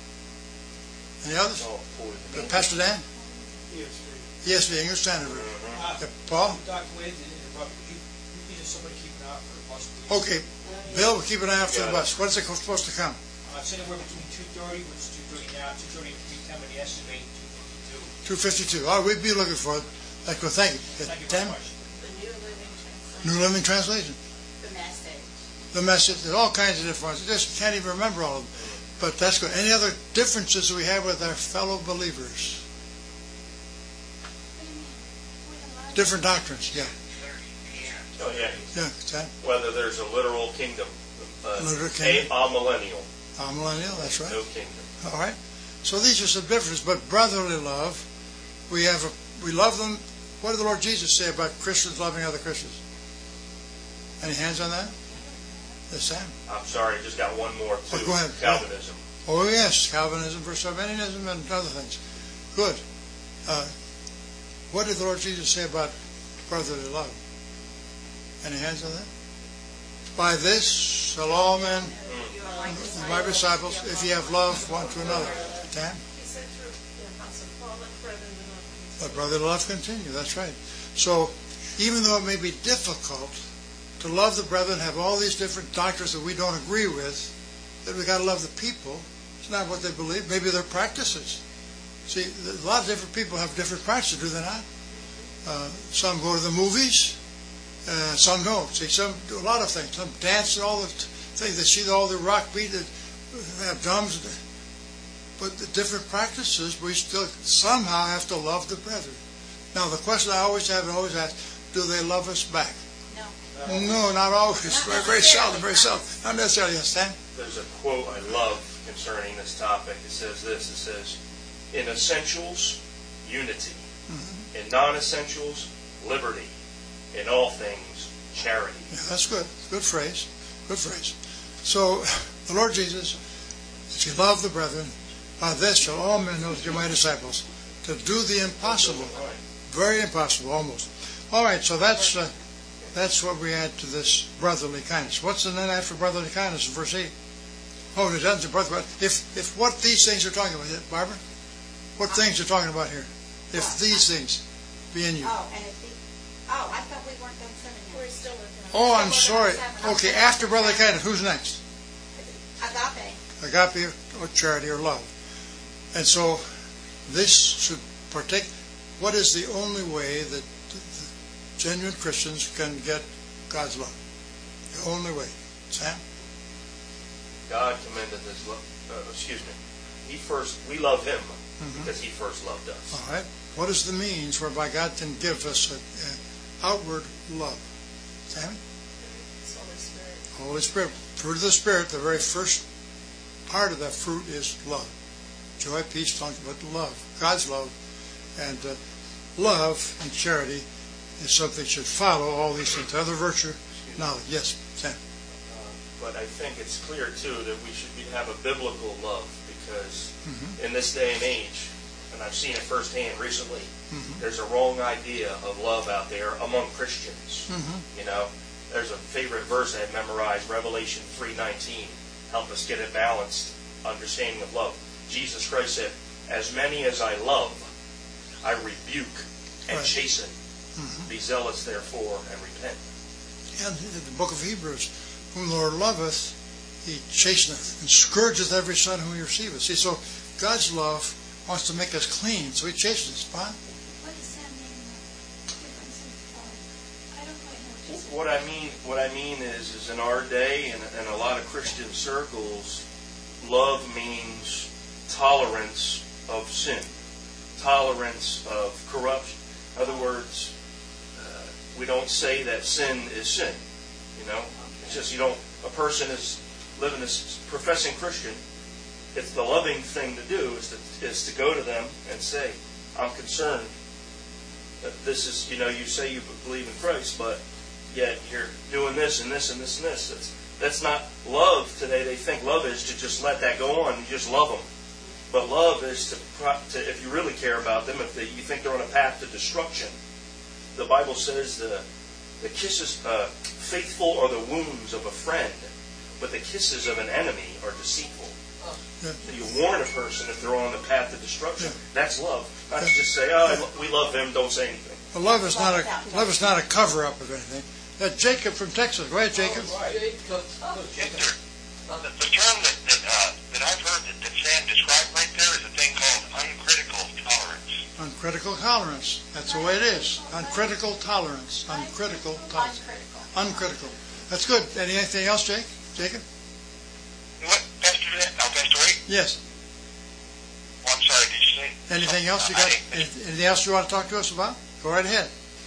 Any others? Oh, boy. Uh, Pastor Dan? Yes, E S V, English Standard Version. Uh, Uh, Paul? Doctor Wade, interrupt, could you, you need somebody keep an eye out for the bus, please? Okay. Bill, we'll keep an eye out for the bus. When's it supposed to come? Uh, it's anywhere between two thirty, which is two thirty now, two thirty and three ten, but the estimate two fifty-two. two fifty-two. All right, we'd be looking for it. Like, well, thank you. Uh, Thank you Tim? very much. The New Living Translation. New Living Translation. The message. The message. There's all kinds of different ones. I just can't even remember all of them. But that's good. Any other differences we have with our fellow believers? What do you mean? We have a lot of- Different doctrines, yeah. Oh, yeah. Yeah, Tim? Whether there's a literal kingdom. Uh, Literal kingdom. A, a millennial. I'm millennial, that's right. No kingdom. All right. So these are some differences, but brotherly love, we have a, we love them. What did the Lord Jesus say about Christians loving other Christians? Any hands on that? Yes, Sam? I'm sorry, I just got one more too. Oh, go ahead. Calvinism. Oh, yes, Calvinism versus Arminianism and other things. Good. Uh, what did the Lord Jesus say about brotherly love? Any hands on that? By this shall all men You are like be my disciples if ye have love one to another. Tam? He said through the Apostle Paul, let brotherly love continue. Let brotherly love continue. That's right. So, even though it may be difficult to love the brethren, have all these different doctrines that we don't agree with, that we got to love the people. It's not what they believe. Maybe their practices. See, a lot of different people have different practices, do they not? Uh, some go to the movies. Uh, some don't. See, some do a lot of things. Some dance and all the things. They see all the rock beat, that have drums. But the different practices, we still somehow have to love the brethren. Now, the question I always have and always ask, do they love us back? No. No, not always. Not very, very seldom, very necessarily. seldom. Not necessarily, yes, Stan? There's a quote I love concerning this topic. It says this, it says, in essentials, unity. Mm-hmm. In non-essentials, liberty. In all things, charity. Yeah, that's good. Good phrase. Good phrase. So, the Lord Jesus, if you love the brethren, by this shall all men know that you're my disciples, to do the impossible. Very impossible, almost. All right, so that's uh, that's what we add to this brotherly kindness. What's the then after brotherly kindness in verse eight? Oh, it doesn't say brotherly. If, if what these things are talking about, Barbara? What things are talking about here? If these things be in you. Oh, and if he, oh, I thought we weren't done seven We're yet. still working on it. Oh, I'm sorry. Okay, after brotherly kindness, who's next? Agape. Agape or charity or love. And so this should partake. What is the only way that the genuine Christians can get God's love? The only way. Sam? God commended his love, uh, excuse me, he first, we love him Mhm. because he first loved us. All right. What is the means whereby God can give us an outward love? Sammy? It's Holy Spirit. Holy Spirit. Fruit of the Spirit, the very first part of that fruit is love. Joy, peace, talking about love, God's love. And uh, love and charity is something that should follow all these things. Other virtue, knowledge. Yes, Sam. Uh, But I think it's clear, too, that we should be, have a biblical love because Mhm. in this day and age, and I've seen it firsthand recently, Mhm. there's a wrong idea of love out there among Christians. Mhm. You know, there's a favorite verse I have memorized, Revelation three nineteen. Help us get a balanced understanding of love. Jesus Christ said, as many as I love, I rebuke and Right. chasten. Mhm. Be zealous, therefore, and repent. And in the book of Hebrews, whom the Lord loveth, he chasteneth and scourgeth every son whom he receiveth. See, so God's love wants to make us clean, so he chastens us. Fine? What does that mean? uh, difference in love? I don't quite know what you said. What I mean, what I mean is, is in our day and in a lot of Christian circles, love means tolerance of sin, tolerance of corruption. In other words, uh, we don't say that sin is sin. You know, it's just you don't. A person is living as professing Christian. It's the loving thing to do is to is to go to them and say, "I'm concerned that this is, you know, you say you believe in Christ, but yet you're doing this and this and this and this." That's, that's not love today. They think love is to just let that go on. You just love them. But love is to, to if you really care about them, if they, you think they're on a path to destruction, the Bible says the, the kisses, uh, faithful are the wounds of a friend, but the kisses of an enemy are deceitful. Yeah. So you warn a person if they're on the path to destruction. Yeah. That's love. Not to just say, oh, I lo- we love them, don't say anything. Well, love is not a love is not a cover-up of anything. Uh, Jacob from Texas. Go ahead, Jacob. Yes, sir. The, the term that that, uh, that I've heard that, that Sam described right there is a thing called uncritical tolerance. Uncritical tolerance. That's the way it is. Uncritical tolerance. Uncritical tolerance. Uncritical. Uncritical. That's good. Anything else, Jake? Jacob? What, Pastor? Oh, Pastor Wade? Yes. Oh, I'm sorry. Did you say? Anything else you Uh, I got? didn't- Anything anything else you want to talk to us about? Go right ahead.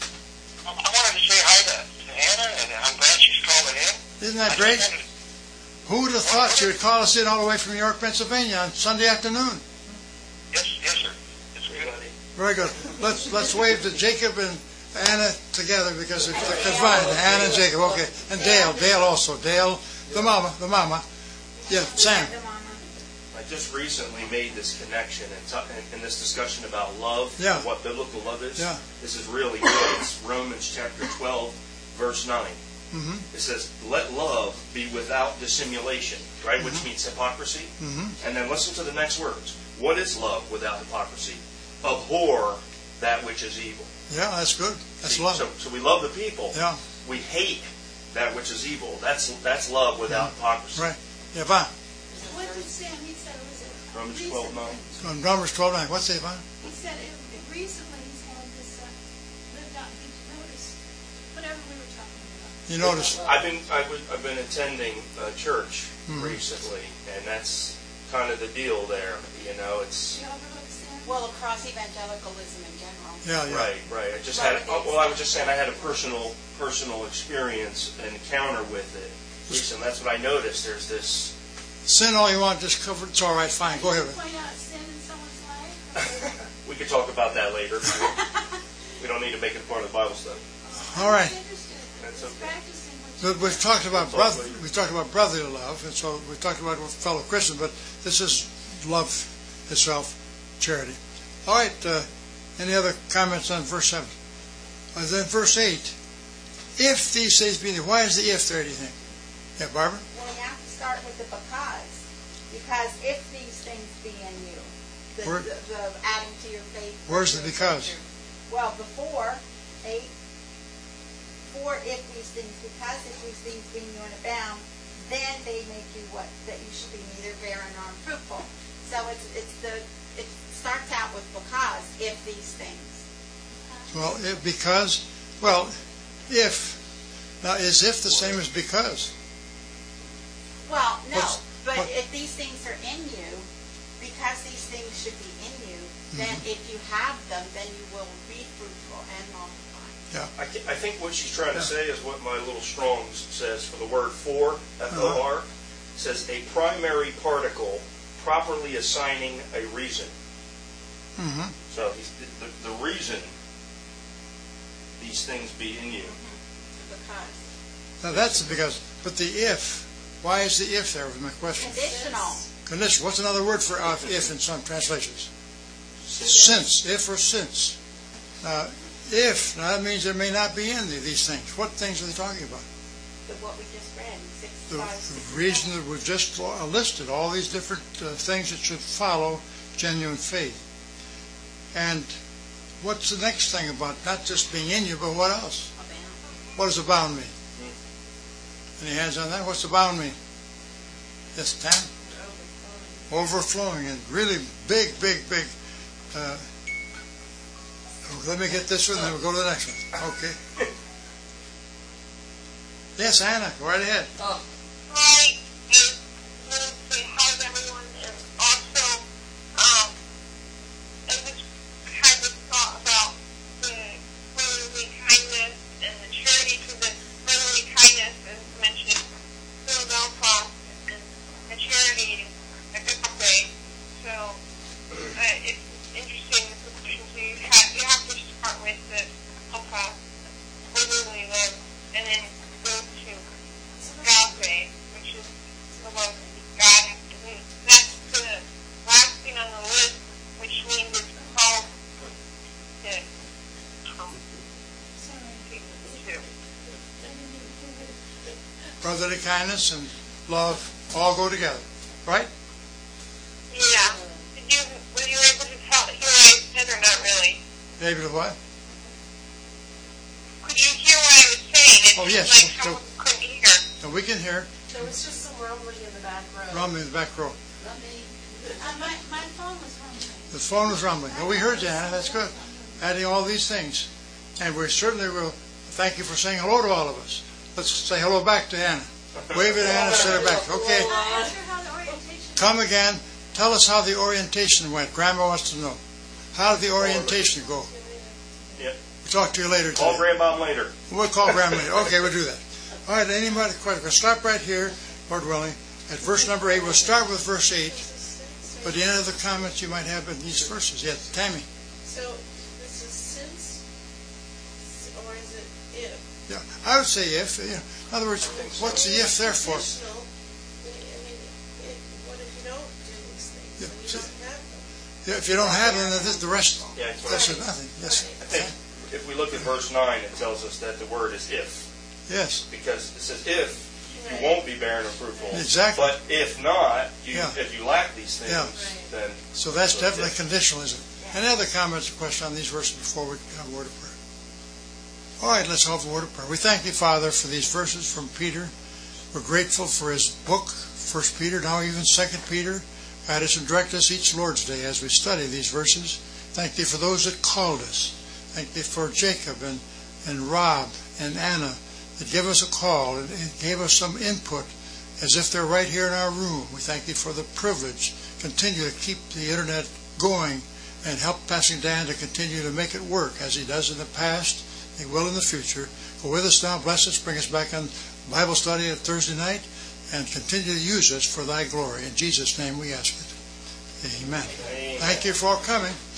I I wanted to say hi to, to Anna, and I'm glad she's calling in. Isn't that I great? just wanted to- Who would have thought she would call us in all the way from New York, Pennsylvania on Sunday afternoon? Yes, yes, sir. It's good. Very good. Let's let's wave to Jacob and Anna together because it's because fine. Anna and Jacob, okay, and Dale, Dale also, Dale, the mama, the mama. Yeah, Sam. The mama. I just recently made this connection in, t- in, in this discussion about love, Yeah. what biblical love is. Yeah. This is really good. It's Romans chapter twelve, verse nine. Mm-hmm. It says, let love be without dissimulation, right? Which means hypocrisy. Mm-hmm. And then listen to the next words. What is love without hypocrisy? Abhor that which is evil. Yeah, that's good. That's See, love. So, so we love the people. Yeah, We hate that which is evil. That's that's love without hypocrisy. right. Yeah, fine. What did Sam, he said, was it? Romans recently- twelve nine. On Numbers twelve nine. What's it, Yvonne? He said it, it recently he's had this, uh, lived out, he noticed, whatever we were talking about. You notice. I've been I've, been- I've been attending a church Mhm. recently, and that's kind of the deal there. You know, it's You overlook Sam? Well, across evangelicalism in general. Yeah, yeah. right, right. I just Right, had. it Oh, is. well, I was just saying I had a personal personal experience, an encounter with it recently. That's what I noticed. There's this. Sin all you want, just cover. It's all right. Fine. Go ahead. Point out sin in someone's life? We could talk about that later. We don't need to make it part of the Bible study. All right. He's interested. That's He's okay. practicing what So you- we've talked about We'll talk brother. later. We talked about brotherly love, and so we talked about fellow Christians. But this is love itself, charity. All right. Uh, any other comments on verse seven? Uh, then verse eight. If these things be in you, why is the if there? Do you think? Yeah, Barbara. Well, you have to start with the because. Because if these things be in you, the, Where- the, the adding to your faith. Where's the because? Well, before, eight, for if these things, because if these things be in you and abound, then they make you what? That you should be neither barren nor unfruitful. So it's, it's the, it starts out with because, if these things. Well, if, because, well, if Now, is if the same as because? Well, no, What's- but what- if these things are in you, because these things should be in you, then Mm-hmm. if you have them, then you will be fruitful and multiply. Yeah. I, thi- I think what she's trying to Yeah. say is what my little Strong's says for the word for, F O R, says a primary particle properly assigning a reason. Mm-hmm. So he's, the, the reason these things be in you. Because. Now, that's because, but the if, why is the if there was my question? Conditional. Condition. What's another word for uh, if in some translations? Since. If or since. Now, if, now that means there may not be in thee, these things. What things are they talking about? The, what we just read, six, The, five, the six, reason seven. that we've just uh, listed, all these different uh, things that should follow genuine faith. And what's the next thing about not just being in you, but what else? Abound. What does abound mean? Any hands on that? What's abound mean? Yes, Tam? Overflowing and really big, big, big. Uh, let me get this one, then we'll go to the next one. Okay. Yes, Anna, go right ahead. Hi, just wanted to say hi to everyone, and also, um, I just had this thought about the brotherly kindness and the charity for the brotherly kindness, as mentioned, Philadelphia, and the charity, agape. So, uh, it's interesting, the positions you have, you have to start with the alpha, brotherly love, and then go to agape, which is the love of God. And that's the last thing on the list, which means it's called the um, to. Brotherly kindness and love all go together, right? Yeah. Did you, were you able to tell, hear what I said or not really? Maybe the what? Could you hear what I was saying? It Oh, seemed yes. like So- someone couldn't hear. And we can hear There was just some rumbling in the back row. rumbling in the back row. Uh, my, my phone was rumbling. The phone was rumbling. Oh, we heard you, Anna. That's good. Adding all these things. And we certainly will thank you for saying hello to all of us. Let's say hello back to Anna. Wave at Anna, send her back. Okay. I asked her how the orientation. Come again. Tell us how the orientation went. Grandma wants to know. How did the orientation go? Yep. We'll talk to you later Call today. Grandma later. We'll call Grandma later. Okay, we'll do that. All right, anybody question? We'll stop right here, Lord willing, at verse number eight. We'll start with verse eight. But the end of the comments you might have in these verses. Yes, Tammy. So this is since, or is it if? Yeah, I would say if. You know, in other words, what's the if there for? Conditional. I mean, it, what if you don't do these things? Yeah, When you so- don't have them? Yeah, if you don't have them, then this- the rest, Yeah, it's this right. is nothing. Yes, I think if we look at verse nine, it tells us that the word is if, yes, because it says if, you won't be barren or fruitful. Exactly. But if not, you, Yeah. if you lack these things, Yeah. then so that's So definitely if. conditional, isn't it? Any other comments or questions on these verses before we have a word of prayer? All right, let's have a word of prayer. We thank you, Father, for these verses from Peter. We're grateful for his book, First Peter, now even Second Peter. Guide us and direct us each Lord's Day as we study these verses. Thank thee for those that called us. Thank thee for Jacob and, and Rob and Anna that give us a call and, and gave us some input as if they're right here in our room. We thank thee for the privilege. Continue to keep the internet going and help Pastor Dan to continue to make it work as he does in the past. He will in the future. Go with us now. Bless us. Bring us back on Bible study at Thursday night and continue to use us for thy glory. In Jesus' name we ask it. Amen. Amen. Thank you for coming.